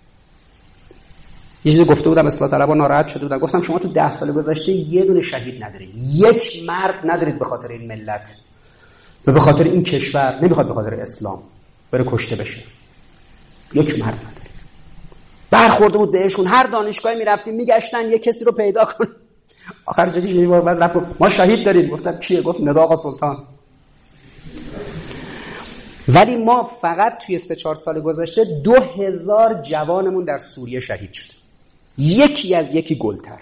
یه چیزی گفته بودم اصلاح طلبا ناراحت شده بودن، گفتم شما تو ده سال گذشته یه دونه شهید ندارید، یک مرد ندارید به خاطر این ملت و به خاطر این کشور، نمیخواد به خاطر اسلام بره کشته بشه، یک مرد ندارید. برخورده بود بهشون، هر دانشگاهی میرفتیم میگشتن یه کسی رو پیدا کن. آخر جدیش یه بار بعد رفت ما شهید داریم، گفتم کیه؟ گفت ندا آقا سلطان. ولی ما فقط توی سه چهار سال گذشته دو هزار جوانمون در سوریه شهید شد، یکی از یکی گلتر.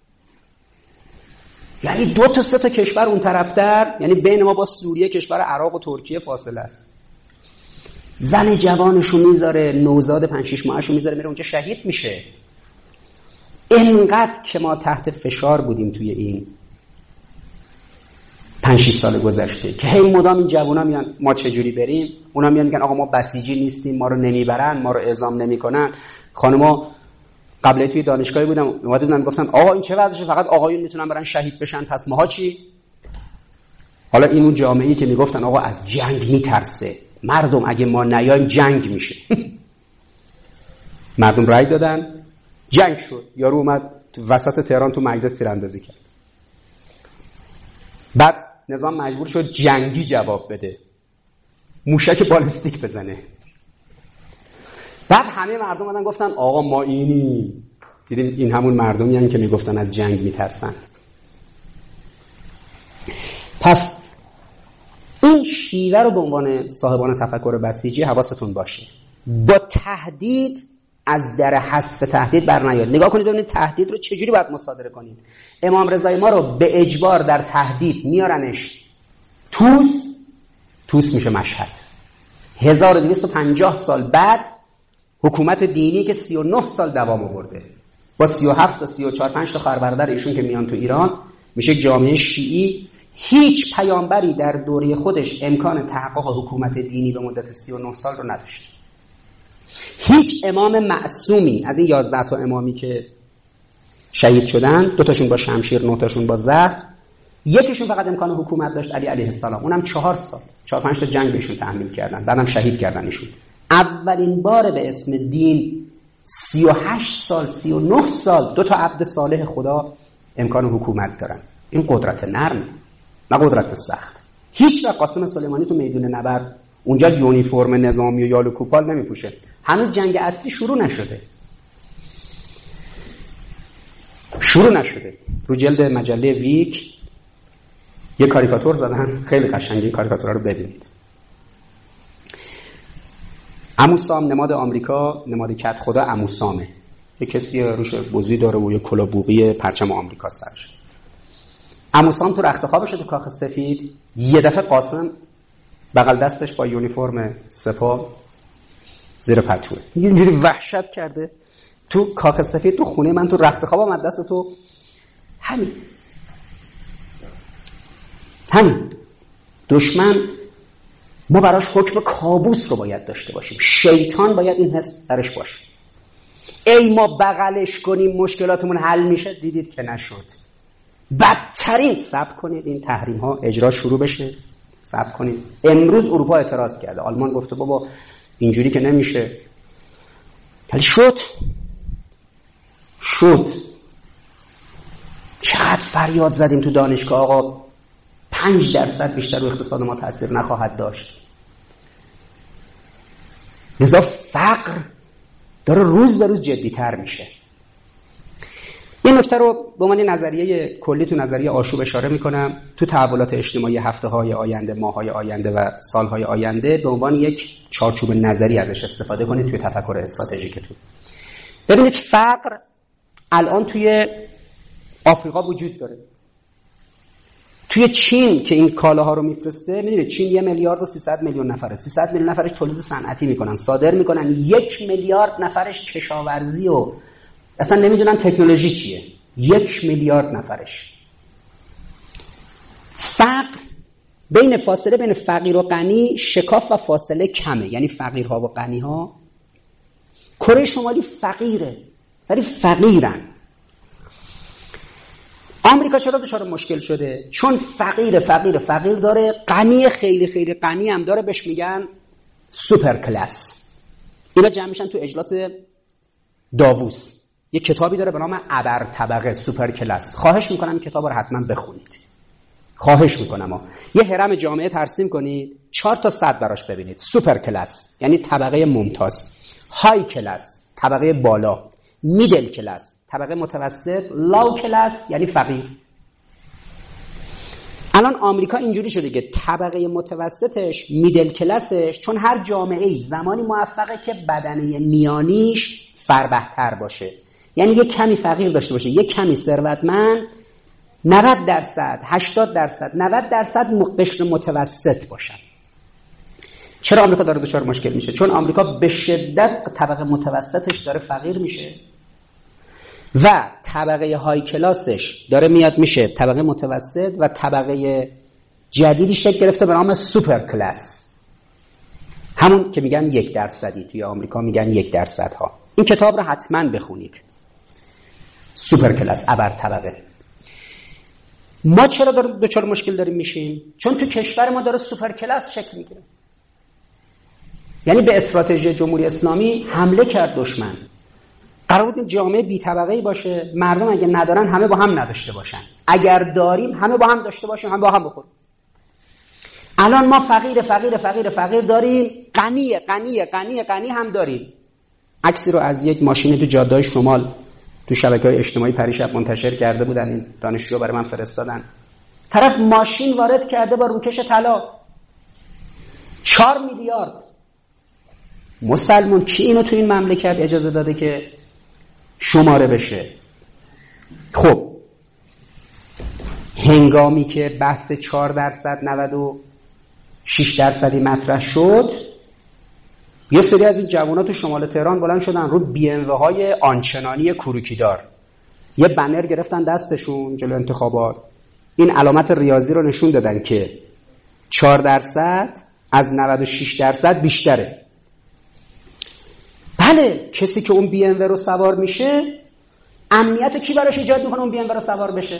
یعنی دو تا سه تا کشور اون طرفتر، یعنی بین ما با سوریه کشور عراق و ترکیه فاصله است. زن جوانشو میذاره، نوزاد پنج شش ماهشو میذاره میره اونجا شهید میشه. اینقدر که ما تحت فشار بودیم توی این پنج شش سال گذشته که هی مدام این جوونا میان ما چجوری بریم، اونا میان میگن آقا ما بسیجی نیستیم، ما رو نمیبرن، ما رو اعزام نمیکنن. خانما قبل توی دانشگاهی بودم اومده بودن گفتن آقا این چه وضعشه، فقط آقایون میتونن برن شهید بشن، پس ماها چی؟ حالا این اون جامعه‌ای که میگفتن آقا از جنگ میترسه، مردم اگه ما نیایم جنگ میشه. مردم رأی دادن، جنگ شد. یارو اومد تو وسط تهران تو مجلس تیراندازی کرد. بعد نظام مجبور شد جنگی جواب بده، موشک بالستیک بزنه. بعد همه مردم اومدن گفتن آقا ما اینی. دیدیم این همون مردمی هستن که میگفتن از جنگ میترسن. پس این شیوه رو به عنوان صاحبان تفکر بسیجی حواستون باشه، با تهدید از در حذف تهدید بر نیاد. نگاه کنید ببینید تهدید رو چجوری باید مصادره کنید. امام رضای ما رو به اجبار در تهدید میارنش توس، توس میشه مشهد. هزار و دویست و پنجاه سال بعد حکومت دینی که سی و نه سال دوام آورده با سی و هفت تا سی و چهار پنج تا خواهر برادر ایشون که میان تو ایران، میشه جامعه شیعی. هیچ پیامبری در دوره خودش امکان تحقق حکومت دینی به مدت سی و نه سال رو نداشت. هیچ امام معصومی از این یازده تا امامی که شهید شدن، دو تاشون با شمشیر، نه تاشون با زهر، یکیشون فقط امکان حکومت داشت، علی علیه السلام. اونم چهار سال، چهار پنج تا جنگ بهشون تحمیل کردن، بعدم شهید کردن ایشون. اولین بار به اسم دین سی و هشت سال، سی و نه سال دو تا عبد صالح خدا امکان حکومت دارن. این قدرت نرم، نه قدرت سخت. هیچ وقت قاسم سلیمانی تو میدون نبرد اونجا یونیفرم نظامی و یال و کوپال نمیپوشه. هنوز جنگ اصلی شروع نشده. شروع نشده. رو جلد مجله ویک یه کاریکاتور زدن، خیلی قشنگه، این کاریکاتورها رو ببینید. عموسام نماد آمریکا، نماد کت خدا عموسامه. یه کسی روش بزی داره و یه کلاه بوقی پرچم آمریکا سرش. عموسام تو رخت خوابش تو کاخ سفید، یه دفعه قاسم بغل دستش با یونیفرم سپاه زیر پتوه، اینجوری وحشت کرده تو کاخ سفید، تو خونه من، تو رخت خوابم، از دست تو. همین همین دشمن ما براش حکم کابوس رو باید داشته باشیم. شیطان باید این حس درش باشه. ای ما بغلش کنیم مشکلاتمون حل میشه، دیدید که نشد. بدترین صبر کنید این تحریم ها اجرا شروع بشه، صبر کنید. امروز اروپا اعتراض کرده، آلمان گفته بابا اینجوری که نمیشه، ولی شد شد چقدر فریاد زدیم تو دانشگاه آقا پنج درصد بیشتر رو اقتصاد ما تأثیر نخواهد داشت. لذا فقر داره روز به روز جدی‌تر میشه. این نکته رو به عنوان نظریه کلی تو نظریه آشوب اشاره میکنم. تو تحولات اجتماعی هفته‌های آینده، ماه‌های آینده و سال‌های آینده به عنوان یک چارچوب نظری ازش استفاده کنید توی تفکر استراتژیکتون. ببینید فقر الان توی آفریقا وجود داره. توی چین که این کالاها رو میفرسته، میدونید چین یه میلیارد و سیصد میلیون نفره، سیصد میلیون نفرش تولید صنعتی میکنن، صادر میکنن، یک میلیارد نفرش کشاورزی و اصلا نمیدونن تکنولوژی چیه، یک میلیارد نفرش. فقر بین فاصله بین فقیر و غنی شکاف و فاصله کمه، یعنی فقیرها و غنیها. کره شمالی فقیره ولی فقیرن. آمریکا چرا دچار مشکل شده؟ چون فقیر فقیر فقیر داره، غنی خیلی خیلی غنی هم داره، بهش میگن سوپر کلاس. اینا جمع میشن تو اجلاس داووس. یه کتابی داره به نام ابر طبقه سوپر کلاس. خواهش میکنم این کتاب رو حتما بخونید. خواهش میکنم ها. یه هرم جامعه ترسیم کنید، چهار تا صد براش ببینید. سوپر کلاس یعنی طبقه ممتاز، های کلاس طبقه بالا، میدل کلاس طبقه متوسط، لاو کلاس یعنی فقیر. الان آمریکا اینجوری شده که طبقه متوسطش، میدل کلاسش، چون هر جامعه‌ای زمانی موفقه که بدنه میانیش فربه‌تر باشه، یعنی یک کمی فقیر داشته باشه، یک کمی ثروتمند، نود درصد، هشتاد درصد، نود درصد قشر متوسط باشن. چرا آمریکا داره دچار مشکل میشه؟ چون آمریکا به شدت طبقه متوسطش داره فقیر میشه و طبقه های کلاسش داره میاد میشه طبقه متوسط و طبقه جدیدی شکل گرفته به نام سوپر کلاس، همون که میگن یک درصدی، توی آمریکا میگن یک درصد ها. این کتاب رو حتما بخونید. سوپر کلاس، ابر طبقه. ما چرا دچار مشکل داریم میشیم؟ چون تو کشور ما داره سوپر کلاس شکل میگیره. یعنی به استراتژی جمهوری اسلامی حمله کرد دشمن. قرار بود این جامعه بی طبقه‌ای باشه، مردم اگه ندارن همه با هم نداشته باشن، اگر داریم همه با هم داشته باشیم، همه با هم بخوریم. الان ما فقیر فقیر فقیر فقیر داریم، غنی غنی غنی غنی هم داریم. عکسی رو از یک ماشین تو جاده‌های شمال تو شبکه‌های اجتماعی پریشب منتشر کرده بودن، این دانشجوها برای من فرستادن. طرف ماشین وارد کرده با روکش طلا، چهار میلیارد. مسلمان کی اینو تو این مملکت اجازه داده که شماره بشه؟ خب هنگامی که بحث چهار درصد نود و شش درصدی مطرح شد، یه سری از این جوونا تو شمال تهران بلند شدن رو بی ام و های آنچنانی کروکیدار، یه بنر گرفتن دستشون جلو انتخابات، این علامت ریاضی رو نشون دادن که چهار درصد از نود و شش درصد بیشتره. بله، کسی که اون بی ام و رو سوار میشه، امنیت کی براش ایجاد میکنه اون بی ام و رو سوار بشه؟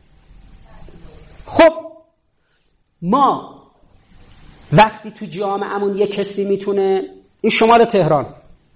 خب ما وقتی تو جامعهمون یک کسی میتونه، این شمال تهران،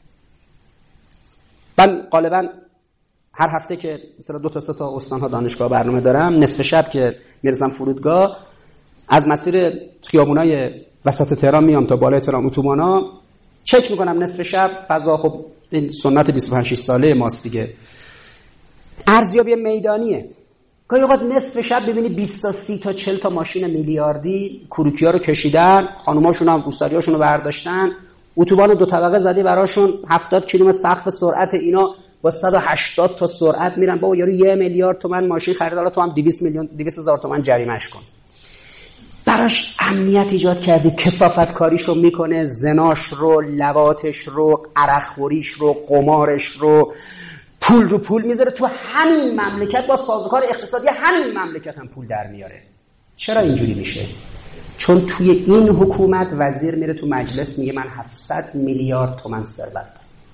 من غالبا هر هفته که مثلا دو تا سه تا استان‌ها دانشگاه برنامه دارم، نصف شب که میرسم فرودگاه، از مسیر خیابونای وسط تهران میام تا بالای تهران اتوبانا، چک میکنم نصف شب فضا، خب این سنت بیست و پنج ساله ماست دیگه، ارزیابی میدانیه. گاهی اوقات نصف شب ببینی بیست تا سی تا چهل تا ماشین میلیاردی کروکیا رو کشیدن، خانوماشون هم روسریاشون رو برداشتن، اتوبان دو طبقه زدی براشون، هفتاد کیلومتر سقف سرعت، اینا با صد و هشتاد تا سرعت میرن. بابا یارو یک میلیارد تومان ماشین خرید، حالا تو هم دویست میلیون دویست هزار تومان جریمه‌اش کن. براش امنیت ایجاد کردی، کثافت کاریشو میکنه، زناش رو، لواتش رو، عرقخوریش رو، قمارش رو، پول رو پول میذاره تو همین مملکت، با سازوکار اقتصادی همین مملکت هم پول در میاره. چرا اینجوری میشه؟ چون توی این حکومت وزیر میره تو مجلس میگه من هفتصد میلیارد تومان ثروت دارم.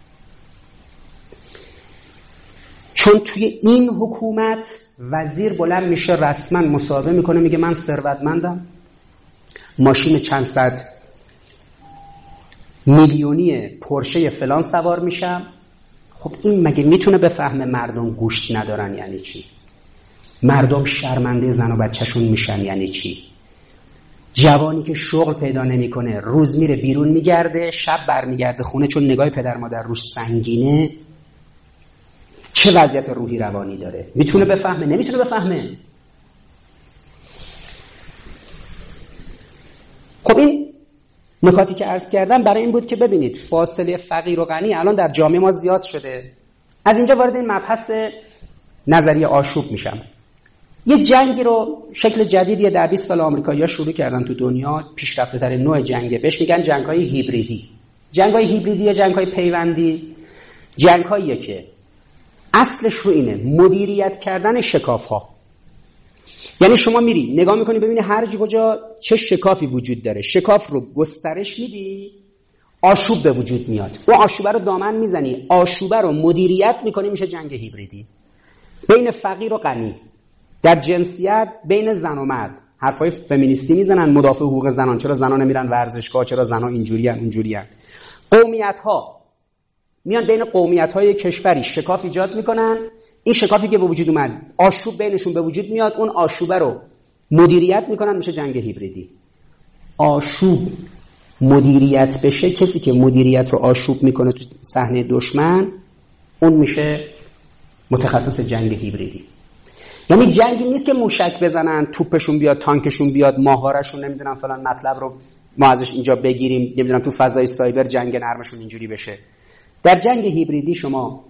چون توی این حکومت وزیر بلند میشه رسما مصاحبه میکنه میگه من ثروتمندم، ماشین چند صد میلیونی پورشه فلان سوار میشم. خب این مگه میتونه بفهمه مردم گوشت ندارن یعنی چی؟ مردم شرمنده زن و بچهشون میشن یعنی چی؟ جوانی که شغل پیدا نمیکنه، روز میره بیرون میگرده، شب برمیگرده خونه چون نگاه پدر مادر روش سنگینه، چه وضعیت روحی روانی داره؟ میتونه بفهمه؟ نمیتونه بفهمه. خب این نکاتی که عرض کردم برای این بود که ببینید فاصله فقیر و غنی الان در جامعه ما زیاد شده. از اینجا وارد این مبحث نظریه آشوب میشم. یه جنگی رو شکل جدیدی در بیست سال آمریکایی‌ها شروع کردن تو دنیا، پیشرفته ترین نوع جنگه، بهش میگن جنگ‌های هیبریدی. جنگ‌های هیبریدی یا جنگ‌های پیوندی جنگ‌هاییه که اصلش رو اینه، مدیریت کردن شکاف‌ها. یعنی شما میری نگاه میکنی ببینی هر کجا چه شکافی وجود داره، شکاف رو گسترش میدی، آشوب به وجود میاد، اون آشوبه رو دامن میزنی، آشوبه رو مدیریت میکنی، میشه جنگ هیبریدی. بین فقیر و غنی، در جنسیت بین زن و مرد، حرفای فمینیستی میزنن، مدافع حقوق زنان، چرا زنان نمیرن ورزشگاه، چرا زنان اینجوریان اونجوریان. قومیت‌ها میان بین قومیت‌های کشوری شکاف ایجاد میکنن، این شکافی که به وجود اومد آشوب بینشون به وجود میاد، اون آشوبه رو مدیریت میکنن، میشه جنگ هیبریدی. آشوب مدیریت بشه، کسی که مدیریت رو آشوب میکنه تو صحنه دشمن، اون میشه متخصص جنگ هیبریدی. یعنی جنگی نیست که موشک بزنن، توپشون بیاد، تانکشون بیاد، ماهواره‌شون نمیدونم فلان مطلب رو ما ازش اینجا بگیریم، نمیدونم تو فضای سایبر جنگ نرمشون اینجوری بشه. در جنگ هیبریدی شما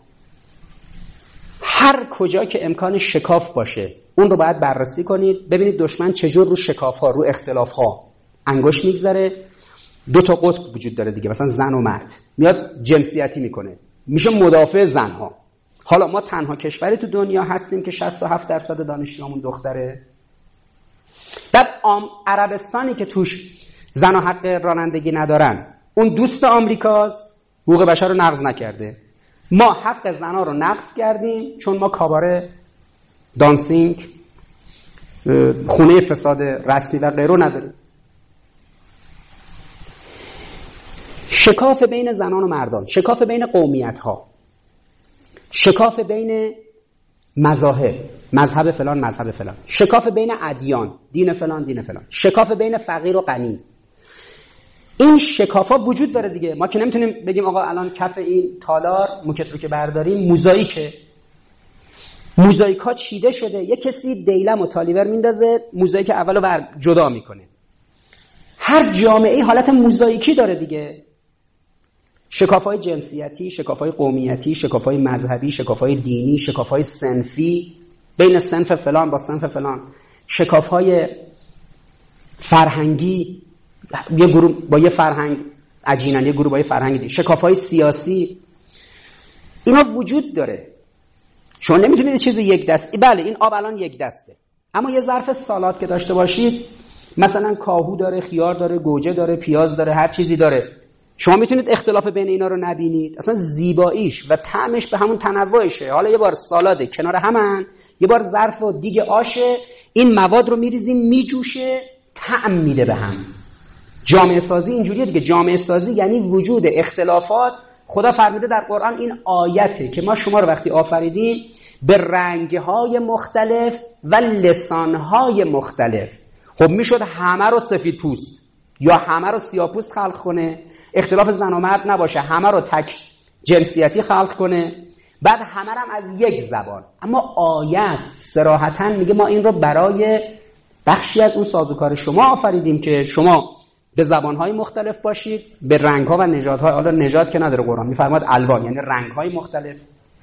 هر کجا که امکان شکاف باشه اون رو باید بررسی کنید، ببینید دشمن چجور رو شکاف‌ها، رو اختلاف‌ها انگشت میگذاره. دو تا قطب وجود داره دیگه، مثلا زن و مرد، میاد جنسیتی میکنه، میشه مدافع زنها. حالا ما تنها کشوری تو دنیا هستیم که شصت و هفت درصد دانشجوامون دختره. بعد عربستانی که توش زن و حق رانندگی ندارن، اون دوست آمریکاست، حقوق بشر رو نقض نکرده. ما حق زنها رو نقض کردیم چون ما کاباره، دانسینگ، خونه فساد رسمی و غیره نداریم. شکاف بین زنان و مردان، شکاف بین قومیت ها، شکاف بین مذاهب، مذهب فلان مذهب فلان، شکاف بین ادیان، دین فلان دین فلان، شکاف بین فقیر و غنی. این شکاف ها وجود داره دیگه. ما که نمیتونیم بگیم آقا الان کف این تالار موکت رو که برداریم موزاییکه. موزاییک ها چیده شده، یه کسی دیلم و تالیور میندازه، موزاییک اولو بر جدا میکنه. هر جامعه حالت موزاییکی داره دیگه. شکاف‌های جنسیتی، شکاف‌های قومیتی، شکاف‌های مذهبی، شکاف‌های دینی، شکاف‌های صنفی بین صنف فلان با صنف فلان، شکاف‌های فرهنگی، یه گروه با یه فرهنگ عجینن، یه گروه با یه فرهنگ دیگه، شکاف‌های سیاسی، اینا وجود داره. شما نمیتونید چیزی یک دست، بله این آب الان یک دسته، اما یه ظرف سالاد که داشته باشید، مثلا کاهو داره، خیار داره، گوجه داره، پیاز داره، هر چیزی داره، شما میتونید اختلاف بین اینا رو نبینید. اصلا زیباییش و طعمش به همون تنوعشه. حالا یه بار سالاده کنار همن، یه بار ظرف و دیگ آشه، این مواد رو میریزیم میجوشه، طعم میده به هم. جامعه سازی اینجوریه دیگه. جامعه سازی یعنی وجود اختلافات. خدا فرموده در قرآن، این آیته که ما شما رو وقتی آفریدیم به رنگ‌های مختلف و لسان‌های مختلف. خب میشد همه رو سفید پوست یا همه رو سیاه پوست خلق کنه، اختلاف زن و مرد نباشه، همه رو تک جنسیتی خلق کنه، بعد همه رو هم از یک زبان. اما آیه است صراحتاً میگه ما این رو برای بخشی از اون سازوکار شما آفریدیم که شما به زبانهای مختلف باشید، به رنگها و نژادهای، حالا نژاد که نداره قرآن، میفرماد الوان، یعنی رنگهای مختلف.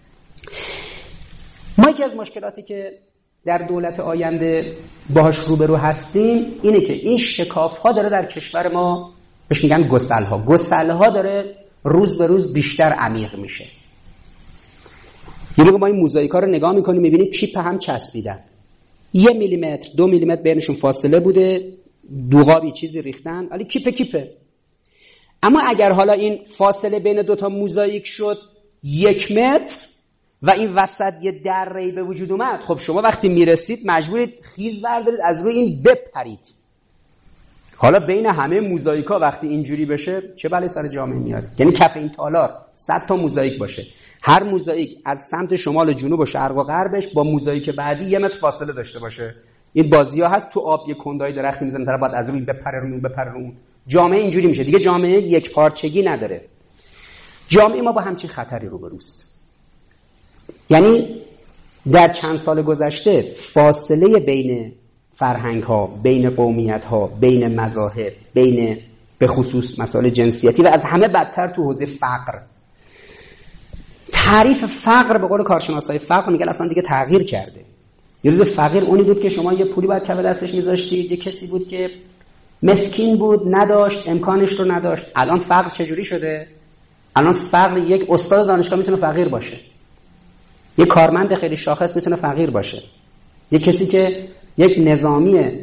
ما یکی از مشکلاتی که در دولت آینده باهاش روبرو هستیم اینه که این شکاف‌ها داره در کشور ما، بهش میگن گسل‌ها، گسل‌ها داره روز به روز بیشتر عمیق میشه. یعنی ما این موزاییک‌ها رو نگاه میکنیم میبینیم کیپ هم چسبیدن، یه میلیمتر دو میلیمتر بینشون فاصله بوده، دوغابی چیزی ریختن، ولی کیپ کیپه. اما اگر حالا این فاصله بین دوتا موزاییک شد یک متر و این وسط یه دره‌ای به وجود اومد، خب شما وقتی میرسید مجبورید خیز بردارید از روی این بپرید. حالا بین همه موزاییک‌ها وقتی اینجوری بشه چه بلایی سر جامعه میاد؟ یعنی کف این تالار صد تا موزاییک باشه، هر موزاییک از سمت شمال و جنوب و شرق و غربش با موزاییک بعدی یه متر فاصله داشته باشه. این بازی‌ها هست تو آب، یه کندای درختی میزنه طرف بعد از روی این بپره روی اون بپره اون. جامعه اینجوری میشه دیگه، جامعه یک پارچگی نداره. جامعه ما با همچین خطری روبروست. یعنی در چند سال گذشته فاصله بین فرهنگ‌ها، بین قومیت‌ها، بین مذاهب، بین به خصوص مسائل جنسیتی و از همه بدتر تو حوزه فقر. تعریف فقر به قول کارشناسای فقر میگن اصلا دیگه تغییر کرده. یه روز فقیر اونی بود که شما یه پولی باید کف دستش میذاشتید، یه کسی بود که مسکین بود، نداشت، امکانش رو نداشت. الان فقر چجوری شده؟ الان فقر یک استاد دانشگاه میتونه فقیر باشه، یک کارمند خیلی شاخص میتونه فقیر باشه، یک کسی که یک نظامی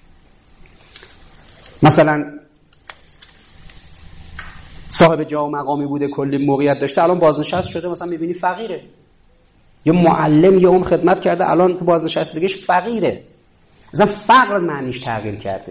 مثلا صاحب جا و مقامی بوده، کلی موقعیت داشته، الان بازنشست شده، مثلا میبینی فقیره. یه معلم یه عمر خدمت کرده، الان تو بازنشستگیش فقیره. اصلا فقر معنیش تغییر کرده.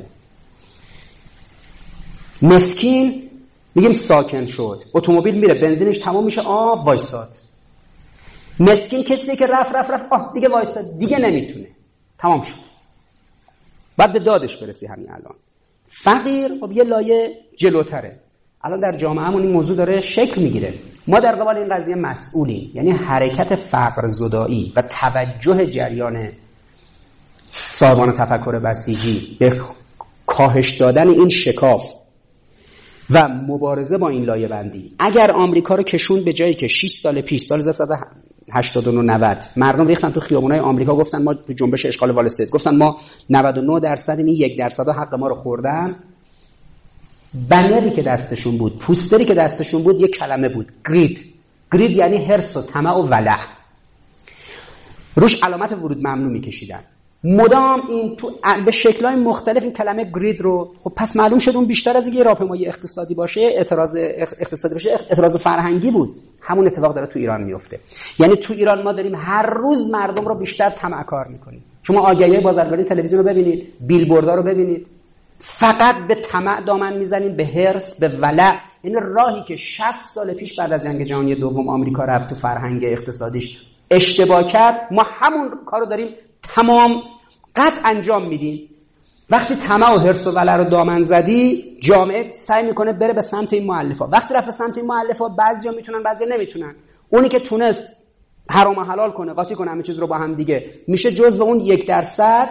مسکین میگیم ساکن شد، اتومبیل میره بنزینش تمام میشه، آه وایساد. مسکین کسی که رفت رفت رفت آه دیگه وایساد، دیگه نمیتونه، تمام شد، بعد به دادش برسی. همین الان فقیر خب یه لایه جلوتره. الان در جامعهمون این موضوع داره شکل میگیره. ما در قبال این قضیه مسئولیم، یعنی حرکت فقر زدایی و توجه جریان صاحبان تفکر بسیجی به کاهش دادن این شکاف و مبارزه با این لایه بندی. اگر آمریکا رو کشون به جایی که شش سال پیش، سال هزار و سیصد و هشتاد و نه نود، مردم ریختن تو خیابونای آمریکا، گفتن ما تو جنبش اشغال وال استریت، گفتن ما نود و نه درصد این یک درصد حق ما رو خوردن. بنری که دستشون بود، پوستری که دستشون بود، یک کلمه بود، گرید. گرید یعنی حرص و طمع و ولع. روش علامت ورود ممنوع میکشیدن. مدام این تو به شکل‌های مختلف این کلمه گرید رو، خب پس معلوم شد اون بیشتر از اینکه راهپیمایی اقتصادی باشه، اعتراض اقتصادی باشه، اعتراض فرهنگی بود. همون اتفاق داره تو ایران میفته. یعنی تو ایران ما داریم هر روز مردم رو بیشتر طمع‌کار میکنیم. شما آگهی‌های بازرگانی تلویزیون رو ببینید، بیلبوردها رو ببینید، فقط به طمع دامن میزنیم، به حرص، به ولع. این راهی که شصت سال پیش بعد از جنگ جهانی دوم آمریکا رفت تو فرهنگ اقتصادیش اشتباه کرد، ما همون کارو داریم تمام قطع انجام میدیم. وقتی طمع و حرص و ولع رو دامن زدی، جامعه سعی میکنه بره به سمت این مؤلفا. وقتی رفت به سمت این مؤلفا، بعضیا میتونن بعضیا نمیتونن. اونی که تونست حرام و حلال کنه، قاطی کنه همه چیز رو با هم دیگه، میشه جزء اون یک درصد.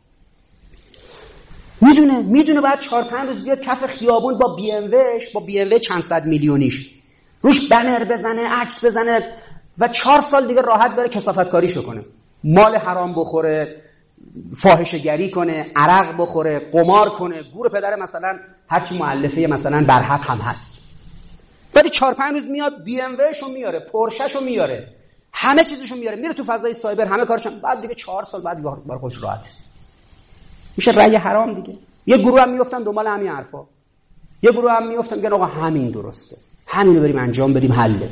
میدونه میدونه بعد چهار پنج روز بیاد کف خیابون با بی ام وش، با بی ام و چند صد میلیونیش، روش بنر بزنه، عکس بزنه و چهار سال دیگه راحت بره کثافتکاریشو کنه، مال حرام بخوره، فاحشه‌گری کنه، عرق بخوره، قمار کنه، گور پدر مثلا هرچی مؤلفه مثلا برحق هم هست. ولی چهار پنج روز میاد بی ام وشو میاره، پورشهشو میاره، همه چیزشو میاره، میره تو فضای سایبر، همه کارشون، بعد دیگه چهار سال بعد بار خودش راحت میشه. رأی حرام دیگه. یه گروه هم میافتن دنبال همین حرفا، یه گروه هم میافتن میگن آقا همین درسته، همینو بریم انجام بدیم، حله.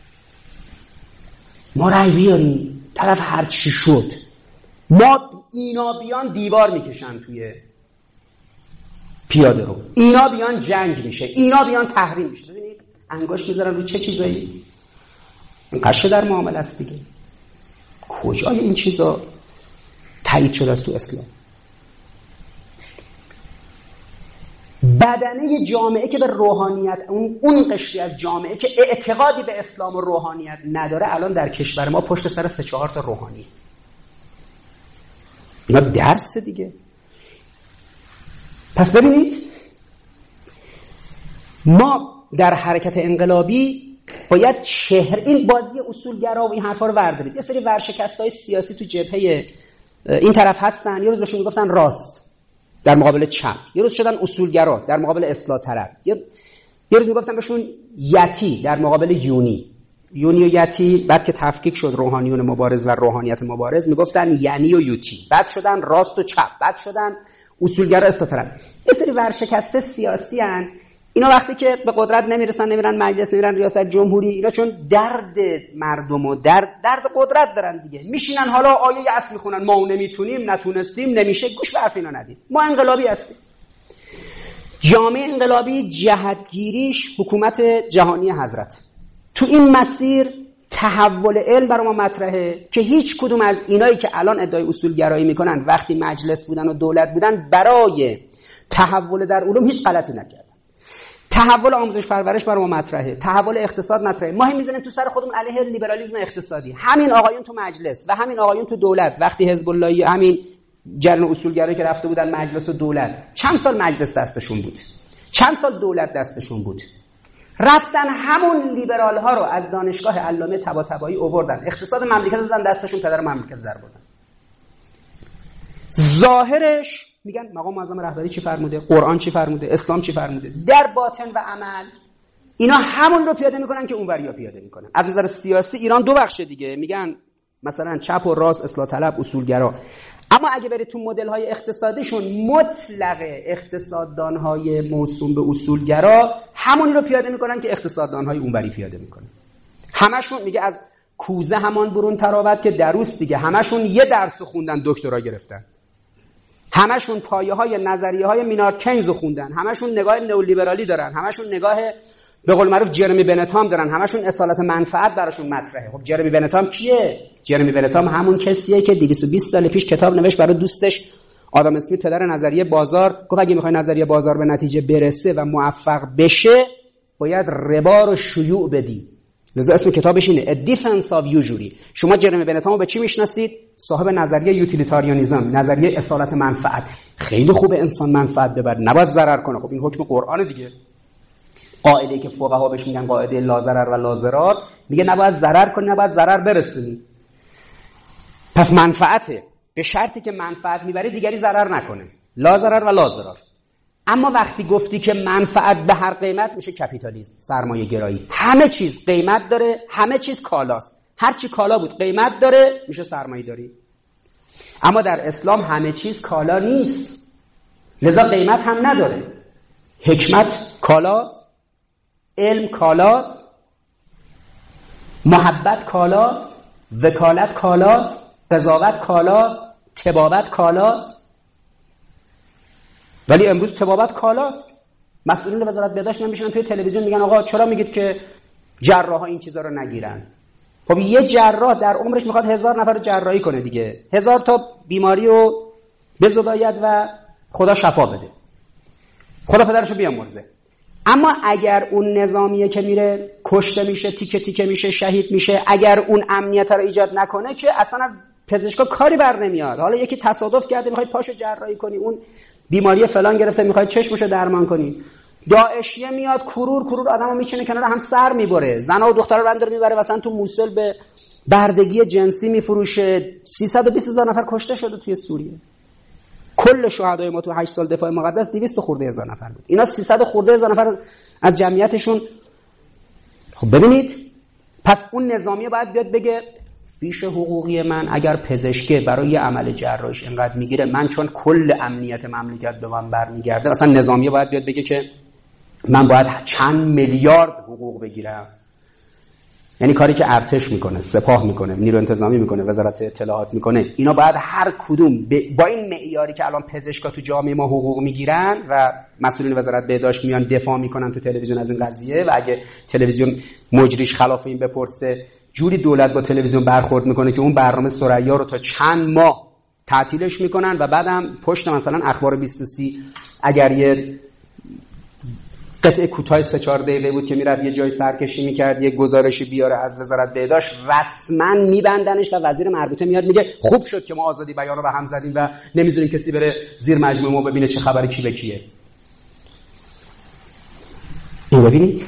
ما رأی بیاریم، طرف هر چی شد. ما اینا بیان دیوار میکشن توی پیاده رو، اینا بیان جنگ میشه، اینا بیان تحریم میشه. ببینید انگشت میذارن روی چه چیزایی. قشه در معامله است دیگه. کجای این چیزا تایید شده است تو اسلام؟ بدنه جامعه که به روحانیت، اون اون قشری از جامعه که اعتقادی به اسلام و روحانیت نداره، الان در کشور ما پشت سر سه چهار تا روحانی. اینا درس دیگه. پس ببینید ما در حرکت انقلابی باید چهره، این بازی اصولگرا و این حرفا رو وردارید. یه سری ورشکستای سیاسی تو جبهه این طرف هستن، یه روز بهشون میگفتن راست در مقابل چپ، یه روز شدن اصولگرا در مقابل اصلاح طلب، یه یه روز میگفتن بهشون یتی در مقابل یونی. یونی و یتی بعد که تفکیک شد روحانیون مبارز و روحانیت مبارز، میگفتن یعنی و یوتی، بعد شدن راست و چپ، بعد شدن اصولگرا اصلاح طلب. یه سری ورشکسته سیاسی ان. اینا وقتی که به قدرت نمیرسن، نمیرن مجلس، نمیرن ریاست جمهوری، اینا چون درد مردم و درد درد قدرت دارن دیگه، میشینن حالا آیه اصل میخونن، ما نمیتونیم، نتونستیم، نمیشه. گوش به حرف اینا ندید. ما انقلابی هستیم. جامعه انقلابی جهتگیریش حکومت جهانی حضرت. تو این مسیر تحول علم برای ما مطرحه که هیچ کدوم از اینایی که الان ادعای اصولگرایی میکنن وقتی مجلس بودن و دولت بودن برای تحول در علوم هیچ غلطی نکردن. تحول آموزش پرورش برای ما مطرحه، تحول اقتصاد مطرحه. ما هم میزنیم تو سر خودمون علیه لیبرالیسم اقتصادی. همین آقایون تو مجلس و همین آقایون تو دولت وقتی حزب اللهی، همین جریان اصولگرایی که رفته بودن مجلس و دولت، چند سال مجلس دستشون بود، چند سال دولت دستشون بود، رفتن همون لیبرال ها رو از دانشگاه علامه طباطبایی آوردن، اقتصاد مملکت رو دادن دستشون، پدر مملکت رو در بردن. ظاهرش میگن مقام معظم رهبری چی فرموده، قرآن چی فرموده، اسلام چی فرموده. در باطن و عمل اینا همون رو پیاده میکنن که اونوریا پیاده میکنن. از نظر سیاسی ایران دو بخشه دیگه، میگن مثلا چپ و راست، اصلاح طلب، اصولگرا. اما اگه برید تو مدل‌های اقتصادیشون، مطلق اقتصاددان‌های موسوم به اصولگرا همونی رو پیاده میکنن که اقتصاددان‌های اونوری پیاده میکنن. همشون میگه از کوزه همان برون تراوت که دروست دیگه. همشون یه درس خوندن، دکترا گرفتن. همشون پایه های نظریه های مینارد کینز رو خوندن، همشون نگاه نئولیبرالی دارن، همشون نگاه به قول معروف جرمی بنتام دارن، همشون اصالت منفعت براشون مطرحه. خب جرمی بنتام کیه؟ جرمی بنتام همون کسیه که دویست و بیست سال پیش کتاب نوشت برای دوستش آدم اسمیت، پدر نظریه بازار. گفت اگه میخوای نظریه بازار به نتیجه برسه و موفق بشه باید ربا رو شیوع بدی. لذا اسم کتابش اینه A Defense of Usury. شما جرمی بنتام رو به چی میشناسید؟ صاحب نظریه یوتیلیتاریانیسم، نظریه اصالت منفعت. خیلی خوبه انسان منفعت ببره، نباید ضرر کنه. خب این حکم قرآن دیگه. قاعده‌ای که فقها بهش میگن قاعده لا ضرر و لا ضرار، میگه نباید ضرر کنی، نباید ضرر برسونی. پس منفعته، به شرطی که منفعت میبری دیگری ضرر نکنه. لا ضرر و لا ضرار. اما وقتی گفتی که منفعت به هر قیمت، میشه کپیتالیسم، سرمایه گرایی. همه چیز قیمت داره، همه چیز کالاست. هر چی کالا بود قیمت داره، میشه سرمایه داری. اما در اسلام همه چیز کالا نیست، لذا قیمت هم نداره. حکمت کالاست، علم کالاست، محبت کالاست، وکالت کالاست، قضاوت کالاست، طبابت کالاست. ولی امروز طبابت کالاست. مسئولین وزارت بهداشت میشن توی تلویزیون میگن آقا چرا میگید که جراحا این چیزا رو نگیرن؟ خب یه جراح در عمرش میخواد هزار نفر رو جراحی کنه دیگه، هزار تا بیماری رو بزداید و خدا شفا بده، خدا پدرشو بیامرزه. اما اگر اون نظامیه که میره کشته میشه، تیکه تیکه میشه، شهید میشه، اگر اون امنیت رو ایجاد نکنه که اصلا از پزشکا کاری بر نمیاد. حالا یکی تصادف کرده میخوای پاشو جراحی کنی، اون بیماری فلان گرفته میخوای چشمشو درمان کنی، داعشیه میاد کرور کرور آدمو میچینه کنار هم سر میبره، زنا و دخترا رو اندر میبره مثلا تو موصل به بردگی جنسی میفروشه. سیصد و بیست هزار نفر کشته شده توی سوریه. کل شهدای ما تو هشت سال دفاع مقدس دویست خورده هزار نفر بود. اینا سیصد خورده هزار نفر از جمعیتشون. خب ببینید، پس اون نظامیه باید بیاد بگه فیش حقوقی من اگر پزشکه برای عمل جراحیش اینقدر میگیره، من چون کل امنیت مملکت به من برمیگرده، مثلا نظامیه باید بیاد بگه که من باید چند میلیارد حقوق بگیرم. یعنی کاری که ارتش میکنه، سپاه میکنه، نیرو انتظامی میکنه، وزارت اطلاعات میکنه، اینا باید هر کدوم با این معیاری که الان پزشکا تو جامعه ما حقوق میگیرن و مسئولین وزارت بهداشت میان دفاع میکنن تو تلویزیون از این قضیه، و اگه تلویزیون مجریش خلاف این بپرسه، جوری دولت با تلویزیون برخورد میکنه که اون برنامه ثریا رو تا چند ماه تعطیلش میکنن و بعدم پشت مثلا اخبار بیست و سی اگر یه قطعه کوتاه سه چهار دقیقه بود که میرفت یه جای سرکشی میکرد، یه گزارشی بیاره از وزارت بهداشت، رسما میبندنش و وزیر مربوطه میاد میگه خوب شد که ما آزادی بیان رو به هم زدیم و نمیذاریم کسی بره زیر مجموعه ما ببینه چه خبر کی به کیه. این ببینید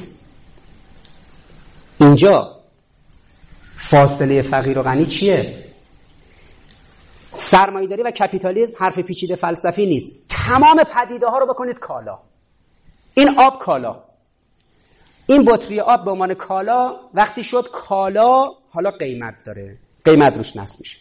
اینجا فاصله فقیر و غنی چیه؟ سرمایه‌داری و کپیتالیسم حرف پیچیده فلسفی نیست. تمام پدیده ها رو بکنید کالا. این آب کالا، این بطری آب به عنوان کالا وقتی شد کالا، حالا قیمت داره، قیمت روش نصب میشه.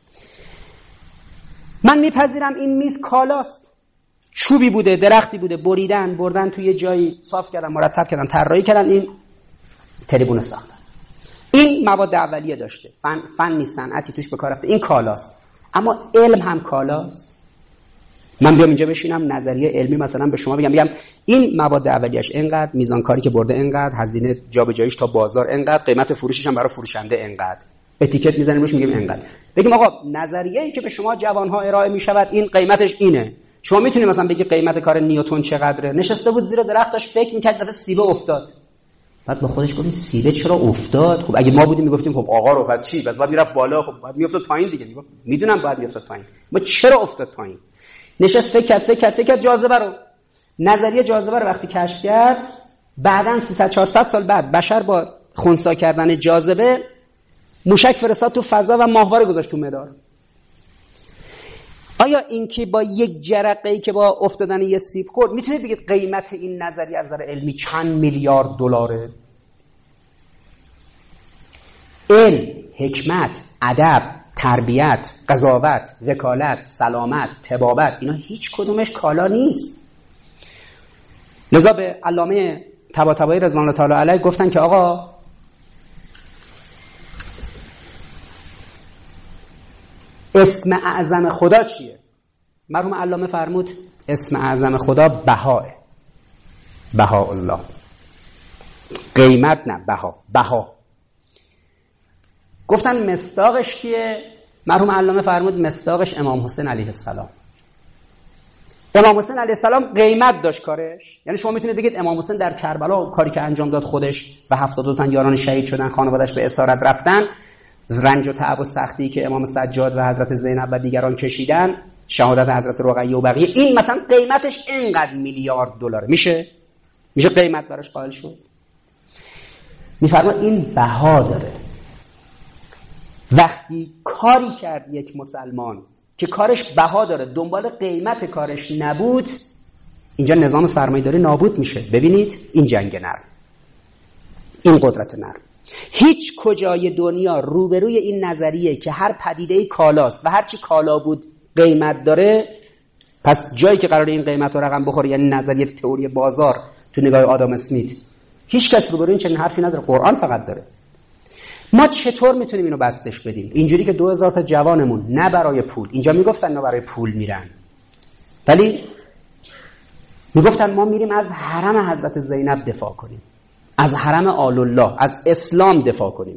من میپذیرم این میز کالاست، چوبی بوده، درختی بوده، بریدن بردن توی جایی صاف کردن، مرتب کردن، طراحی کردن، این تریبون ساختن. این مواد اولیه داشته، فن فنی صنعتی توش به کار رفته، این کالاست. اما علم هم کالاست. من بیام اینجا بشینم نظریه علمی مثلا به شما بگم، بگم این مواد اولیه‌اش اینقدر، میزان کاری که برده اینقدر، هزینه جابجاییش تا بازار اینقدر، قیمت فروشش هم برای فروشنده اینقدر، اتیکت میزنیم روش میگیم اینقدر. بگیم آقا نظریه‌ای که به شما جوان‌ها ارائه میشود این قیمتش اینه. شما میتونید مثلا بگی قیمت کار نیوتن چقدره؟ نشسته بود زیر درخت داشت فکر می‌کرد دفعه سیبه افتاد. بعد با خودش گفت سیبه چرا افتاد؟ خب اگه ما بودیم میگفتیم خب آقا رو پس چی؟ بس بعد میرفت بالا، خب بعد میافتاد پایین دیگه. میگفت میدونم بعد میافتاد پایین. ما چرا افتاد پایین؟ نشست فکر کرد فکر کرد فکر کرد جاذبه رو، نظریه جاذبه رو وقتی کشف کرد، بعداً سیصد چهارصد سال بعد بشر با خنثی کردن جاذبه موشک فرستاد تو فضا و ماهواره گذاشت تو مدار. آیا این که با یک جرقه‌ای که با افتادن یه سیب خورد میتونید بگید قیمت این نظریه از نظر علمی چند میلیارد دلاره؟ علم، حکمت، ادب، تربیت، قضاوت، وکالت، سلامت، طبابت، اینا هیچ کدومش کالا نیست. لذا به علامه طباطبایی رضوان الله تعالی علیه گفتن که آقا اسم اعظم خدا چیه؟ مرحوم علامه فرمود اسم اعظم خدا بهاه، بها الله، قیمت نه، بها، بها. گفتن مصداقش کیه؟ مرحوم علامه فرمود مصداقش امام حسین علیه السلام. امام حسین علیه السلام قیمت داشت کارش. یعنی شما میتونید بگید امام حسین در کربلا کاری که انجام داد خودش و هفتاد و دو تن یاران شهید شدن، خانواده‌اش به اسارت رفتن، رنج و تعب و سختی که امام سجاد و حضرت زینب و دیگران کشیدن، شهادت حضرت رقیه و بقیه، این مثلا قیمتش اینقدر میلیارد دلار میشه؟ میشه قیمت براش قائل شد؟ میفرما این بها داره. وقتی کاری کرد یک مسلمان که کارش بها داره، دنبال قیمت کارش نبود، اینجا نظام سرمایه‌داری نابود میشه. ببینید این جنگ نرم، این قدرت نرم، هیچ کجای دنیا روبروی این نظریه که هر پدیده کالاست و هر چی کالا بود قیمت داره، پس جایی که قراره این قیمت رو رقم بخوره، یعنی نظریه تئوری بازار تو نگاه آدم اسمیت، هیچ کس روبروی این چنین حرفی نداره، قرآن فقط داره. ما چطور میتونیم اینو بستش بدیم؟ اینجوری که دو هزار تا جوانمون نه برای پول، اینجا میگفتن نه برای پول میرن، ولی میگفتن ما میریم از حرم حضرت زینب دفاع کنیم، از حرم آل الله، از اسلام دفاع کنیم.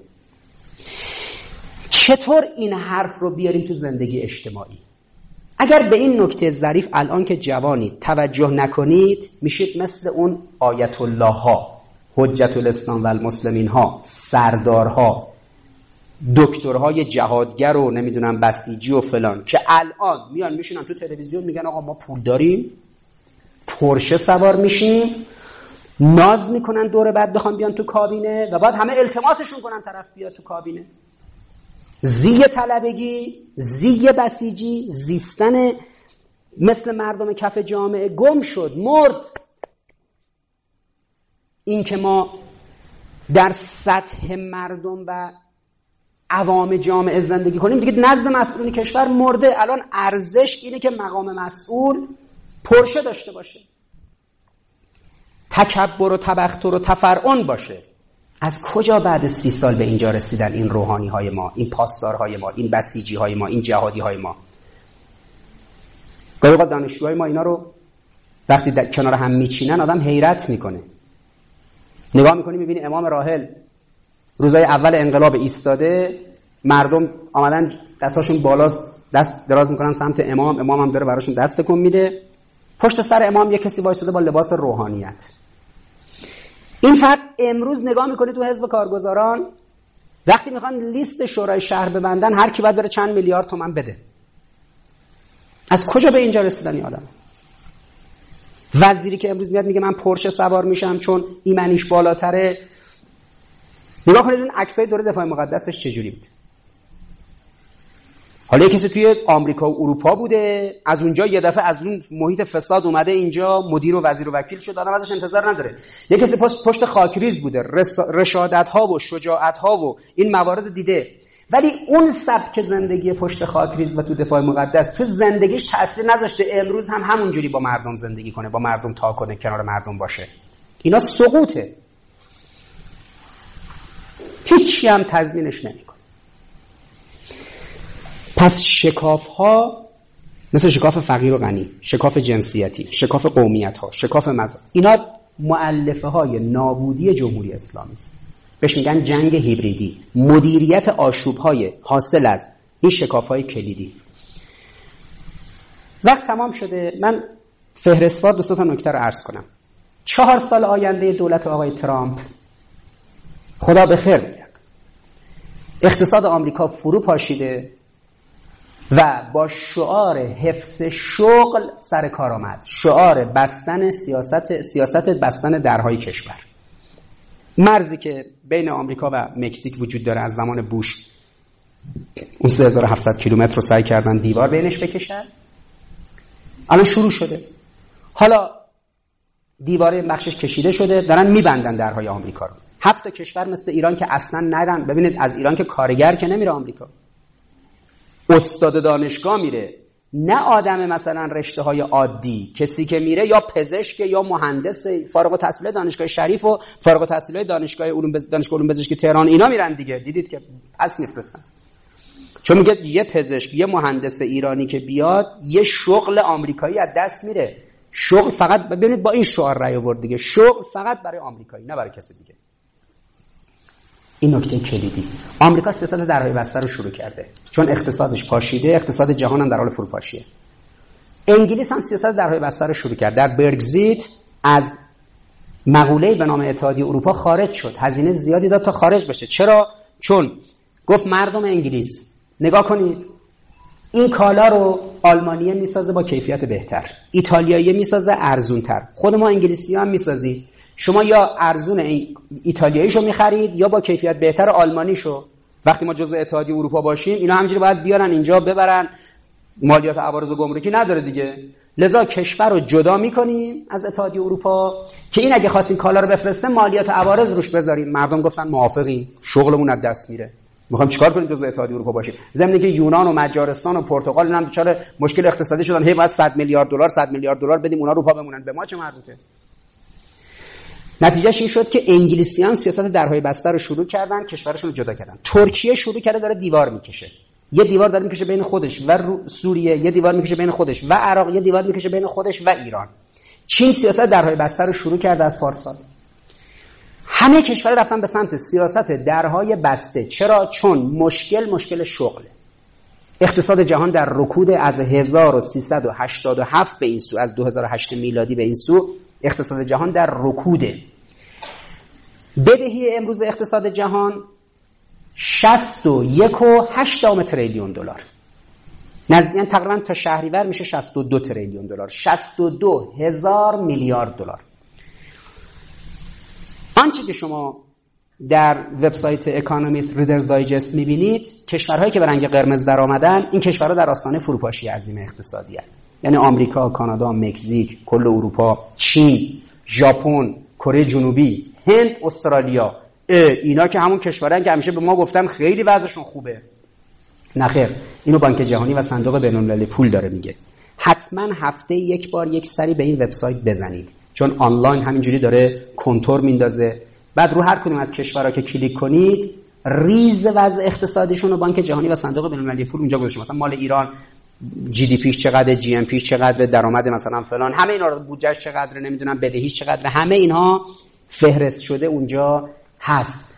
چطور این حرف رو بیاریم تو زندگی اجتماعی؟ اگر به این نکته ظریف الان که جوانید توجه نکنید، میشید مثل اون آیت الله ها، حجت الاسلام و المسلمین ها، سردارها، دکترهای جهادگر و نمیدونم بسیجی و فلان، که الان میان میشینن تو تلویزیون میگن آقا ما پول داریم، پورشه سوار میشیم، ناز میکنن دوره بعد بخوام بیان تو کابینه و بعد همه التماسشون کنن طرف بیاد تو کابینه. زی طلبگی، زی بسیجی، زیستن مثل مردم کف جامعه گم شد، مرد. این که ما در سطح مردم و عوام جامعه زندگی کنیم دیگه نزد مسئولین کشور مرده. الان ارزش اینه که مقام مسئول پرشه داشته باشه، تکبر و تبختر و تفرعن باشه. از کجا بعد سی سال به اینجا رسیدن این روحانی های ما، این پاسدارهای ما، این بسیجی های ما، این جهادی های ما؟ گاهی اوقات دانشجوهای ما اینا رو وقتی کنار هم میچینن آدم حیرت میکنه. نگاه میکنی میبینی امام راحل روزای اول انقلاب ایستاده، مردم آمدن دستاشون بالاست، دست دراز میکنن سمت امام، امام هم داره براشون دست تکون میده. پشت سر امام یک کسی وایساده با لباس روحانیت. این فقط امروز نگاه میکنی تو حزب کارگزاران وقتی میخوان لیست شورای شهر ببندن، هر کی باید بره چند میلیارد تومان بده. از کجا به اینجا رسیدن این آدم؟ وزیری که امروز میاد میگه من پورشه سوار میشم چون ایمنیش بالاتره. نگاه کنید این عکسای دوره دفاع مقدسش چجوری بود. حالا یه کسی توی آمریکا و اروپا بوده، از اونجا یه دفعه از اون محیط فساد اومده اینجا مدیر و وزیر و وکیل شد، آدم ازش انتظار نداره. یه کسی پشت پشت خاکریز بوده، رشادت ها و شجاعت ها و این موارد دیده، ولی اون سبک زندگی پشت خاکریز و تو دفاع مقدس تو زندگیش تأثیر نذاشته امروز هم همونجوری با مردم زندگی کنه، با مردم تا کنه، کنار مردم باشه. اینا سقوطه، هیچی هم تضمینش نمیکنه. پس شکاف ها مثل شکاف فقیر و غنی، شکاف جنسیتی، شکاف قومیت ها، شکاف مذهب، اینا مؤلفه های نابودی جمهوری اسلامی است. بهش میگن جنگ هیبریدی، مدیریت آشوب های حاصل از این شکاف های کلیدی. وقت تمام شده، من فهرستوار دو تا نکته رو عرض کنم. چهار سال آینده دولت آقای ترامپ خدا به خیر بیاد. اقتصاد آمریکا فرو پاشیده و با شعار حفظ شغل سر کار آمد. شعار بستن سیاست سیاست بستن درهای کشور. مرزی که بین آمریکا و مکزیک وجود داره از زمان بوش، اون سه هزار و هفتصد کیلومتر رو سعی کردن دیوار بینش بکشن. الان شروع شده. حالا دیواره بخشش کشیده شده، دارن میبندن درهای آمریکا رو. هفت تا کشور مثل ایران که اصلا ندن. ببینید از ایران که کارگر که نمیره آمریکا، استاد دانشگاه میره، نه آدم مثلا رشته های عادی. کسی که میره یا پزشک یا مهندس فارغ التحصیل دانشگاه شریف و فارغ التحصیل دانشگاه علوم دانشگاه علوم پزشکی تهران، اینا میرن دیگه. دیدید که از میفرستن. چون میگه یه پزشک، یه مهندس ایرانی که بیاد، یه شغل آمریکایی از دست میره. شغل فقط، ببینید با این شعار رأی آورد دیگه، شغل فقط برای آمریکایی نه برای کسی دیگه. این نکته کلیدی. آمریکا سیاست درهای بسته رو شروع کرده چون اقتصادش پاشیده، اقتصاد جهان هم در حال فروپاشیه. انگلیس هم سیاست درهای بسته رو شروع کرد. در برگزیت از مقوله‌ای به نام اتحادیه اروپا خارج شد، هزینه زیادی داد تا خارج بشه. چرا؟ چون گفت مردم انگلیس نگاه کنید، این کالا رو آلمانیه میسازه با کیفیت بهتر، ایتالیاییه میسازه ارزونتر، خود ما انگلیسی هم میسازی، شما یا ارزون ایتالیاییشو میخرید یا با کیفیت بهتر آلمانیشو. وقتی ما جزء اتحادیه اروپا باشیم اینا همینجوری باید بیارن اینجا ببرن، مالیات عوارض و گمرکی نداره دیگه. لذا کشور رو جدا میکنیم از اتحادیه اروپا که این اگه خواستین کالا رو بفرسته مالیات عوارض روش بذاریم. مردم گفتن موافقیم، شغلمون از دست میره، میخوایم چیکار کنیم جزء اتحادیه اروپا باشیم. ضمن که یونان و مجارستان و پرتغال اینا هم بیچاره مشکل اقتصادی شدن، هی باید صد میلیارد دلار صد میلیارد دلار بدیم اونا اروپا بمونن، به ما چه مربوطه؟ نتیجهش این شد که انگلیسیان سیاست درهای بسته رو شروع کردن، کشورشون رو جدا کردن. ترکیه شروع کرده داره دیوار میکشه، یه دیوار داره میکشه بین خودش و سوریه، یه دیوار میکشه بین خودش و عراق، یه دیوار میکشه بین خودش و ایران. چین سیاست درهای بسته رو شروع کرده از پارسال. همه کشورها رفتن به سمت سیاست درهای بسته. چرا؟ چون مشکل مشکل شغله. اقتصاد جهان در رکود از هزار و سیصد و هشتاد و هفت به این سو، از دو هزار و هشت میلادی به این سو اقتصاد جهان در رکوده. بدهی امروز اقتصاد جهان شصت و یک و هشت تریلیون دلار، نزدیکاً تقریبا تا شهریور میشه شصت و دو تریلیون دلار، شصت و دو هزار میلیارد دلار. آنچه که شما در وبسایت اکانومیست ریدرز دایجست میبینید، کشورهایی که به رنگ قرمز در آمدن، این کشورها در آستانه فروپاشی عظیم اقتصادی هستند. یعنی آمریکا، کانادا، مکزیک، کل اروپا، چین، ژاپن، کره جنوبی، هند، استرالیا. اینا که همون کشورهایی که همیشه به ما گفتن خیلی وضعشون خوبه. نه خیر، اینو بانک جهانی و صندوق بین‌المللی پول داره میگه. حتما هفته یک بار یک سری به این وبسایت بزنید، چون آنلاین همینجوری داره کنتور میندازه. بعد رو هر کدوم از کشورها که کلیک کنید، ریز وضع اقتصادیشون رو بانک جهانی و صندوق بین‌المللی پول اونجا گذاشته. مثلا مال ایران جی دی پیش چقدره، جی ام پیش چقدره، درآمد مثلا فلان، همه اینا رو، بودجهش چقدره، نمیدونم بدهیش چقدره، همه اینها فهرست شده اونجا هست.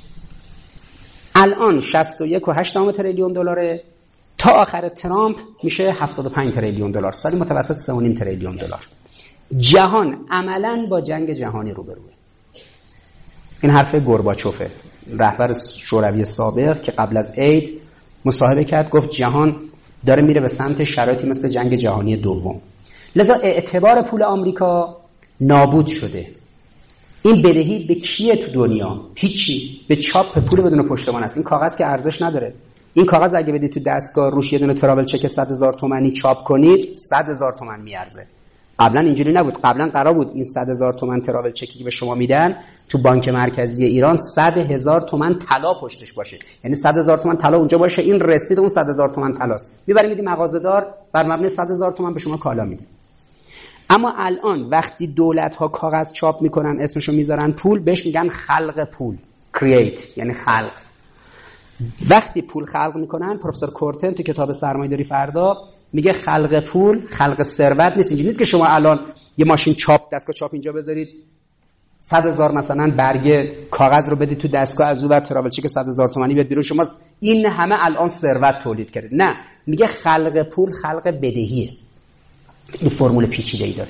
الان شصت و یک و هشت تریلیون دلاره، تا آخر ترامپ میشه هفتاد و پنج تریلیون دلار، سالی متوسط سه و نیم تریلیون دلار. جهان عملاً با جنگ جهانی روبروه. این حرف گورباچوفه، رهبر شوروی سابق، که قبل از عید مصاحبه کرد، گفت جهان داره میره به سمت شرایطی مثل جنگ جهانی دوم. لذا اعتبار پول آمریکا نابود شده. این بدهی به کیه تو دنیا؟ هیچی، به چاپ پول بدون پشتوانه است. این کاغذ که ارزش نداره. این کاغذ اگه بدید تو دستگاه روش یه دونه تراول چک صد هزار تومانی چاپ کنید، صد هزار تومان میارزه. قبلا اینجوری نبود. قبلا قرار بود این صد هزار تومان تراول چکی که به شما میدن تو بانک مرکزی ایران صد هزار تومان طلا پشتش باشه. یعنی صد هزار تومان طلا اونجا باشه، این رسید اون صد هزار تومان طلاست. میبری میدی مغازه‌دار، بر مبنای صد هزار تومان به شما کالا میده. اما الان وقتی دولت ها کاغذ چاپ میکنن، اسمشو میذارن پول، بهش میگن خلق پول، create یعنی خلق. وقتی پول خلق میکنن، پروفسور کورتن تو کتاب سرمایه‌داری فردا میگه خلق پول خلق ثروت نیست. اینجوری نیست که شما الان یه ماشین چاپ، دستگاه چاپ اینجا بذارید، صد هزار مثلا برگ کاغذ رو بدید تو دستگاه، از اون ور تراول چک صد هزار تومانی بیاد بیرون، شما این همه الان ثروت تولید کردید. نه، میگه خلق پول خلق بدهیه. این فرمول پیچیده‌ای داره.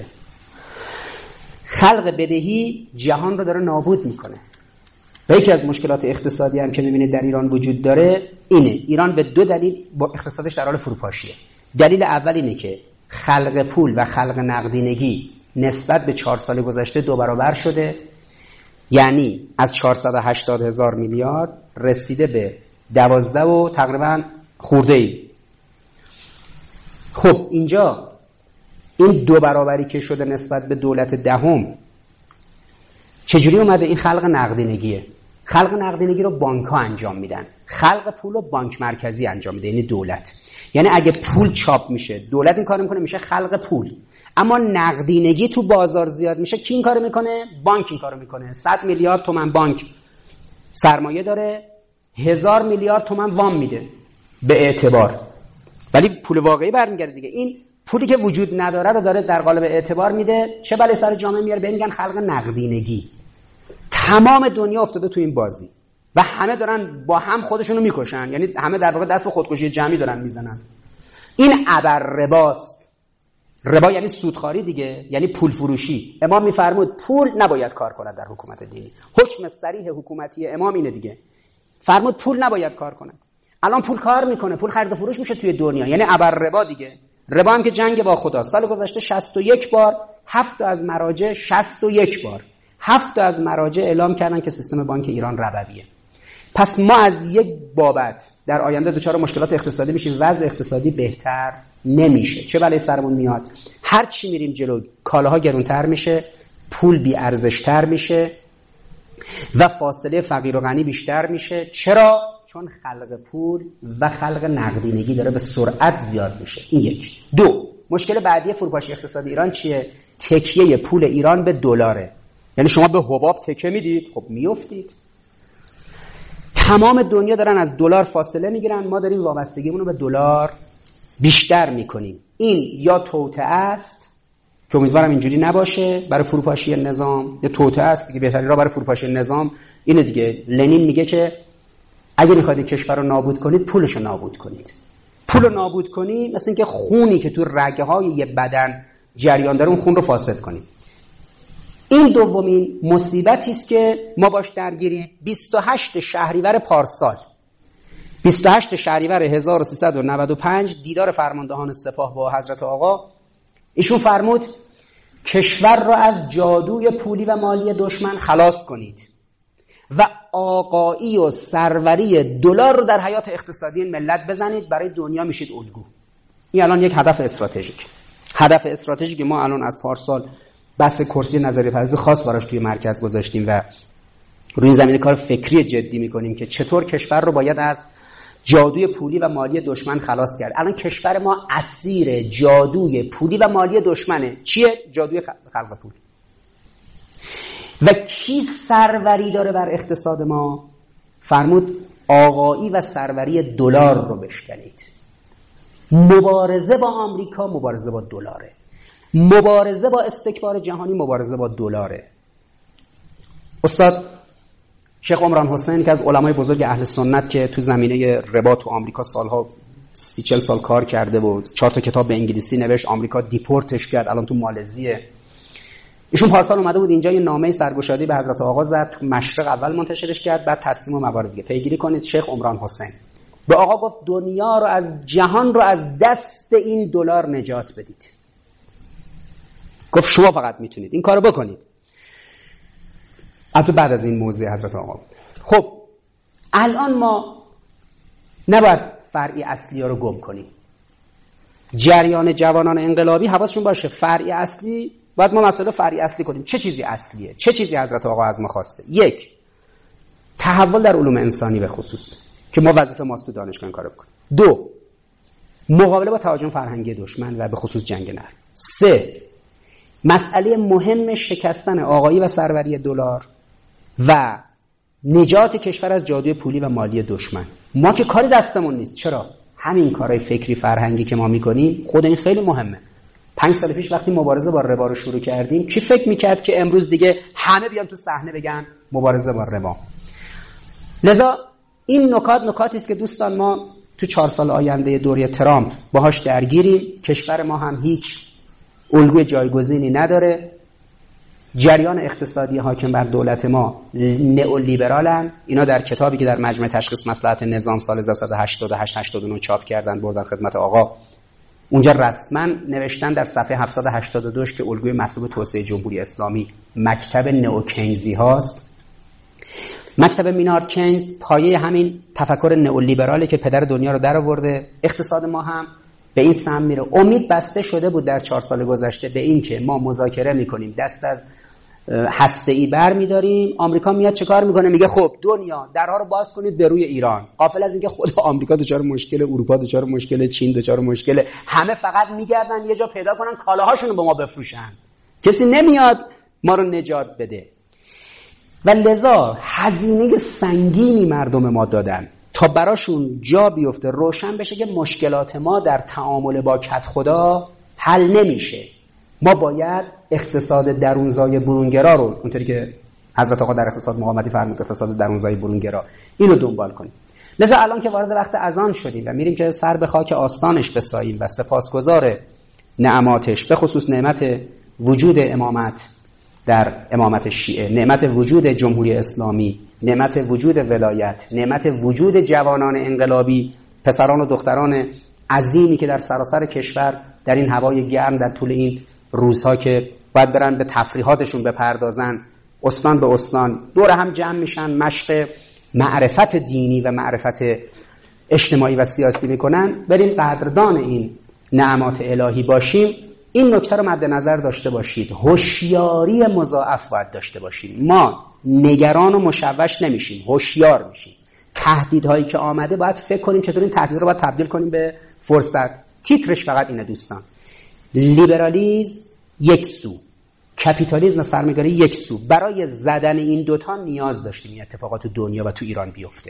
خلق بدهی جهان رو داره نابود میکنه. و یکی از مشکلات اقتصادی هم که میبینید در ایران وجود داره اینه. ایران به دو دلیل با اقتصادش در حال فروپاشیه. دلیل اول اینه که خلق پول و خلق نقدینگی نسبت به چهار سال گذشته دو برابر شده. یعنی از چهارصد و هشتاد هزار میلیارد رسیده به دوازده و تقریبا خورده ای. خب اینجا این دو برابری که شده نسبت به دولت دهم چجوری اومده؟ این خلق نقدینگیه. خلق نقدینگی رو بانک ها انجام میدن، خلق پول رو بانک مرکزی انجام میده، یعنی دولت. یعنی اگه پول چاپ میشه دولت این کار میکنه، میشه خلق پول. اما نقدینگی تو بازار زیاد میشه، کی این کارو میکنه؟ بانک این کارو میکنه. صد میلیارد تومان بانک سرمایه داره، هزار میلیارد تومان وام میده. به اعتبار، ولی پول واقعی برمیگرده دیگه. این پولی که وجود نداره رو داره در قالب اعتبار میده، چه بلای سر جامعه میاره؟ به میگن خلق نقدینگی. تمام دنیا افتاده تو این بازی و همه دارن با هم خودشونو میکشن، یعنی همه در واقع دست به خودکشی جمعی دارن میزنن. این ابر رباست. ربا یعنی سودخواری دیگه، یعنی پول فروشی. امام میفرمود پول نباید کار کنه در حکومت دینی. حکم صریح حکومتی امام اینه دیگه، فرمود پول نباید کار کنه. الان پول کار میکنه، پول خرید و فروش میشه توی دنیا، یعنی ابر ربا دیگه. ربا هم که جنگ با خداست. سال گذشته شصت و یک بار هفت از مراجع شصت و یک بار هفت از مراجع اعلام کردن که سیستم بانک ایران ربویه. پس ما از یک بابت در آینده دچار مشکلات اقتصادی میشیم، وضع اقتصادی بهتر نمیشه. چه بلای سرمون میاد؟ هر چی میریم جلو کالاها گرونتر میشه، پول بی ارزشتر میشه و فاصله فقیر و غنی بیشتر میشه. چرا؟ چون خلق پول و خلق نقدینگی داره به سرعت زیاد میشه. این یک. دو، مشکل بعدی فروپاشی اقتصادی ایران چیه؟ تکیه پول ایران به دلاره. یعنی شما به حباب تکیه میدید، خب میافتید. تمام دنیا دارن از دلار فاصله میگیرن، ما داریم وابستگیمون رو به دلار بیشتر میکنیم. این یا توطئه است که امیدوارم اینجوری نباشه برای فروپاشی نظام، یا توطئه است دیگه. بهترین راه برای فروپاشی نظام اینه دیگه. لنین میگه که اگه میخواید کشور رو نابود کنید، پولش رو نابود کنید. پول رو نابود کنید مثل اینکه خونی که تو رگه‌های یه بدن جریان داره اون خون رو فاسد کنید. این دومین مصیبتی است که ما باش درگیریم. بیست و هشت شهریور پارسال، بیست و هشت شهریور هزار و سیصد و نود و پنج دیدار فرماندهان سپاه با حضرت آقا. ایشون فرمود کشور را از جادوی پولی و مالی دشمن خلاص کنید و آقایی و سروری دلار رو در حیات اقتصادی ملت بزنید، برای دنیا میشید الگو. این الان یک هدف استراتژیک. هدف استراتژیک ما الان از پارسال بحث کرسی نظریه پردازی خاص براش توی مرکز گذاشتیم و روی زمینه کار فکری جدی میکنیم که چطور کشور رو باید از جادوی پولی و مالی دشمن خلاص کرد. الان کشور ما اسیر جادوی پولی و مالی دشمنه. چیه؟ جادوی خلق پول. و کی سروری داره بر اقتصاد ما؟ فرمود آقایی و سروری دلار رو بشکنید. مبارزه با آمریکا مبارزه با دلاره، مبارزه با استکبار جهانی مبارزه با دلاره. استاد شیخ عمران حسین که از علمای بزرگ اهل سنت که تو زمینه ربا تو آمریکا سالها سی چل سال کار کرده و چهار تا کتاب به انگلیسی نوشت، آمریکا دیپورتش کرد، الان تو مالزیه. ایشون پارسال اومده بود اینجا یه نامه سرگشادی به حضرت آقا زد، تو مشرق اول منتشرش کرد، بعد تسلیم و موارد دیگه. پیگیری کنید. شیخ عمران حسین به آقا گفت دنیا رو از جهان رو از دست این دلار نجات بدید. گفت شما فقط میتونید این کارو بکنید. البته بعد از این موضوع حضرت آقا. خب الان ما نباید فرعی اصلی ها رو گم کنیم. جریان جوانان انقلابی حواسشون باشه فرعی اصلی، باید ما مسئله فرعی اصلی کنیم. چه چیزی اصلیه؟ چه چیزی حضرت آقا از ما خواسته؟ یک، تحول در علوم انسانی به خصوص که ما وظیفه ماست تو دانشگاه این کارو بکنیم. دو، مقابله با تهاجم فرهنگی دشمن و به خصوص جنگ نرم. سه، مسئله مهم شکستن آقایی و سروری دلار و نجات کشور از جادوی پولی و مالی دشمن. ما که کاری دستمون نیست. چرا؟ همین کارهای فکری فرهنگی که ما میکنیم خود این خیلی مهمه. پنج سال پیش وقتی مبارزه با ربا رو شروع کردیم کی فکر میکرد که امروز دیگه همه بیان تو صحنه بگن مبارزه با ربا؟ لذا این نکات نکاتی است که دوستان ما تو چهار سال آینده دوره ترامپ باهاش درگیریم. کشور ما هم هیچ الگوی جایگزینی نداره. جریان اقتصادی حاکم بر دولت ما نئولیبرالن. اینا در کتابی که در مجمع تشخیص مصلحت نظام سال هزار و سیصد و هشتاد و هشت هشتاد و نه چاپ کردن بردن خدمت آقا، اونجا رسما نوشتن در صفحه هفتصد و هشتاد و دو که الگوی مطلوب توسعه جمهوری اسلامی مکتب نئوکینزی هاست. مکتب مینارد کینز پایه همین تفکر نئولیبراله که پدر دنیا رو در آورده. اقتصاد ما هم به این سمت میره. امید بسته شده بود در چهار سال گذشته به این که ما مذاکره میکنیم، دست از هسته‌ای بر میداریم. آمریکا میاد چه کار میکنه؟ میگه خب دنیا درها رو باز کنید به روی ایران. غافل از اینکه خود آمریکا دچار مشکل، اروپا دچار مشکل، چین دچار مشکل، همه فقط میگردن یه جا پیدا کنن کالاهاشون رو به ما بفروشن. کسی نمیاد ما رو نجات بده. و لذا هزینه سنگینی مردم ما دادن تا براشون جا بیفته، روشن بشه که مشکلات ما در تعامل با کت خدا حل نمیشه. ما باید اقتصاد درونزای برونگرا رو، اونطوری که حضرت آقا در اقتصاد مقاومتی فرمود اقتصاد درونزای برونگرا، اینو دنبال کنیم. لذا الان که وارد وقت اذان شدیم و میریم که سر به خاک آستانش بساییم و سپاسگزار نعماتش، به خصوص نعمت وجود امامت در امامت شیعه، نعمت وجود جمهوری اسلامی، نعمت وجود ولایت، نعمت وجود جوانان انقلابی، پسران و دختران عظیمی که در سراسر کشور در این هوای گرم در طول این روزها که باید برن به تفریحاتشون بپردازن، استان به استان دور هم جمع میشن، مشق معرفت دینی و معرفت اجتماعی و سیاسی میکنن. بریم قدردان این نعمات الهی باشیم. این نکته رو مد نظر داشته باشید، هوشیاری مضاعف باید داشته باشیم. ما نگران و مشوش نمیشیم، هوشیار میشیم. تهدیدهایی که آمده باید فکر کنیم چطور این تهدید رو باید تبدیل کنیم به فرصت. تیترش فقط اینه دوستان، لیبرالیسم یک سو، کپیتالیسم و سرمایه‌داری یک سو. برای زدن این دوتا نیاز داشتیم این اتفاقات تو دنیا و تو ایران بیفته.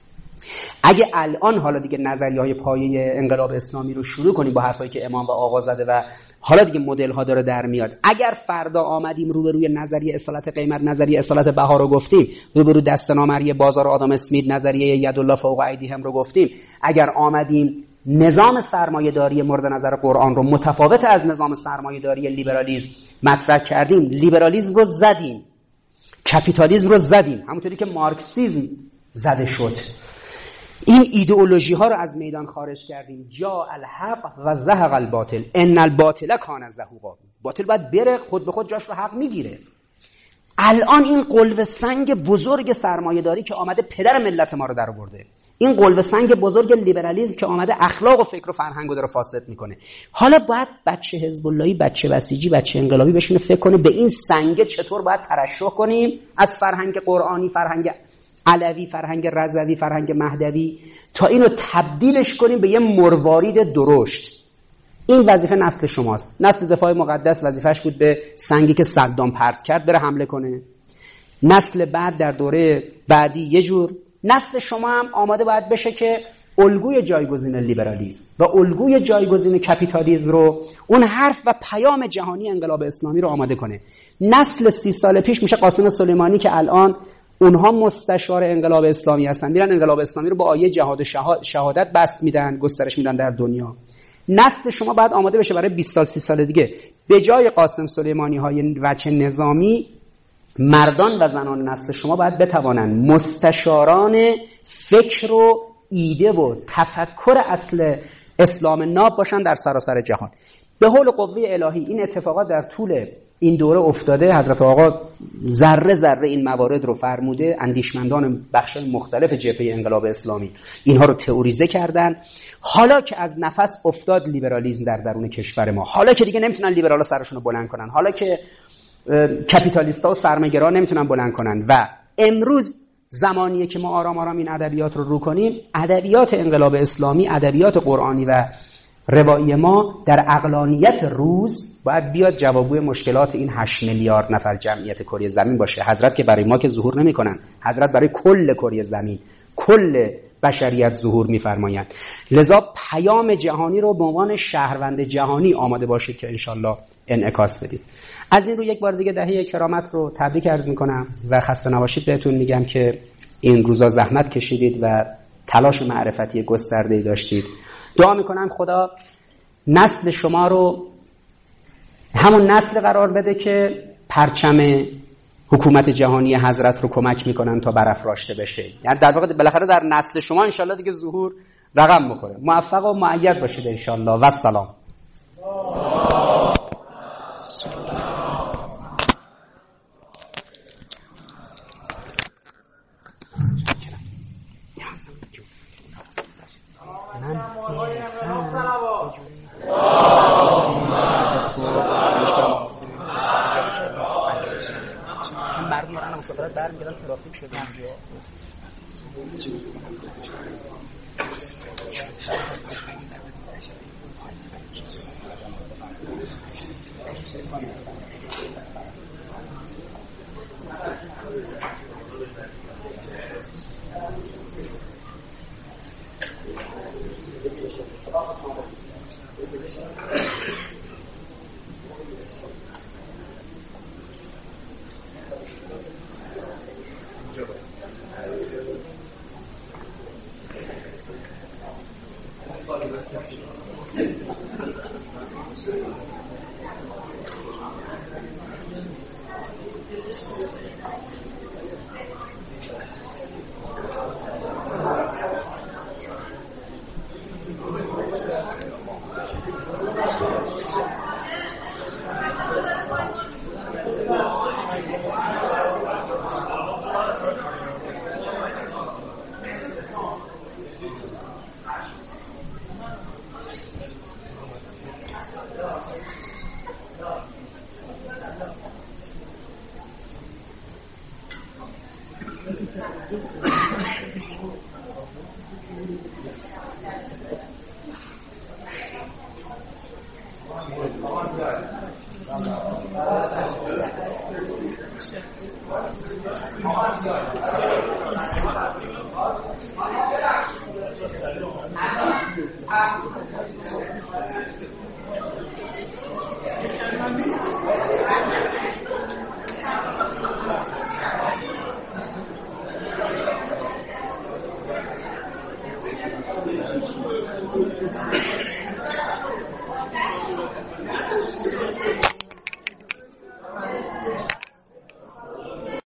اگه الان حالا دیگه نظریه‌های پایه انقلاب اسلامی رو شروع کنیم با حرفایی که امام و آقا زده و حالا دیگه مدل ها داره در میاد، اگر فردا آمدیم روبروی نظریه اصالت قیمت، نظریه اصالت بها رو گفتیم، روبرو دست نامری بازار آدم اسمیت، نظریه یدالله فوق ایدیهم رو گفتیم، اگر آمدیم نظام سرمایه‌داری مورد نظر قرآن رو متفاوت از نظام سرمایه‌داری لیبرالیسم مطرح کردیم، لیبرالیسم رو زدیم، کپیتالیسم رو زدیم، همونطوری که مارکسیسم زده شد. این ایدئولوژی ها رو از میدان خارج کردیم. جا الحق و زهق الباطل ان الباطل کان زهوقا. باطل باید بره، خود به خود جاش رو حق میگیره. الان این قلوه سنگ بزرگ سرمایه داری که آمده پدر ملت ما رو در آورده، این قلوه سنگ بزرگ لیبرالیسم که آمده اخلاق و فکر و فرهنگ رو داره فاسد میکنه. حالا باید بچه حزب اللهی، بچه بسیجی، بچه انقلابی بشینه فکر کنه به این سنگ چطور باید ترشح کنیم از فرهنگ قرآنی، فرهنگ علوی، فرهنگ رضوی، فرهنگ مهدوی، تا اینو تبدیلش کنیم به یه مروارید درشت. این وظیفه نسل شماست. نسل دفاع مقدس وظیفش بود به سنگی که صدام پرت کرد بره حمله کنه. نسل بعد در دوره بعدی یه جور، نسل شما هم آماده باید بشه که الگوی جایگزین لیبرالیسم و الگوی جایگزین کپیتالیسم رو، اون حرف و پیام جهانی انقلاب اسلامی رو آماده کنه. نسل سی سال پیش میشه قاسم سلیمانی که الان اونها مستشار انقلاب اسلامی هستن، میرن انقلاب اسلامی رو با آیه جهاد و شهادت بست میدن، گسترش میدن در دنیا. نسل شما باید آماده بشه برای بیست سال سی سال دیگه به جای قاسم سلیمانی های وجه نظامی، مردان و زنان نسل شما باید بتوانن مستشاران فکر و ایده و تفکر اصل اسلام ناب باشن در سراسر جهان. به حول قوه الهی این اتفاقات در طول این دوره افتاده. حضرت آقا ذره ذره این موارد رو فرموده، اندیشمندان بخش‌های مختلف جبهه انقلاب اسلامی اینها رو تئوریزه کردن. حالا که از نفس افتاد لیبرالیسم در درون کشور ما، حالا که دیگه نمیتونن لیبرالا سرشون رو بلند کنن، حالا که کپیتالیست‌ها و سرمایه‌گرا نمیتونن بلند کنن و امروز زمانیه که ما آرام آرام این ادبیات رو رو کنیم. ادبیات انقلاب اسلامی، ادبیات قرآنی و روایی ما در عقلانیت روز باید بیاد جوابگوی مشکلات این هشت میلیارد نفر جمعیت کره زمین باشه. حضرت که برای ما که ظهور نمی‌کنن، حضرت برای کل کره زمین، کل بشریت ظهور می‌فرمایند. لذا پیام جهانی رو به عنوان شهروند جهانی آماده باشید که انشالله انعکاس بدید. از این رو یک بار دیگه دهه کرامت رو تبریک عرض می‌کنم و خسته نباشید بهتون میگم که این روزا زحمت کشیدید و تلاش معرفتی گسترده‌ای داشتید. دعا میکنم خدا نسل شما رو همون نسل قرار بده که پرچم حکومت جهانی حضرت رو کمک میکنن تا برافراشته بشه. یعنی در واقع بالاخره در نسل شما انشالله دیگه ظهور رقم بخوره. موفق و مؤید باشید انشالله و سلام. مردم دارن مسافرت برمیگردن ترافیک شده اونجا. Thank you.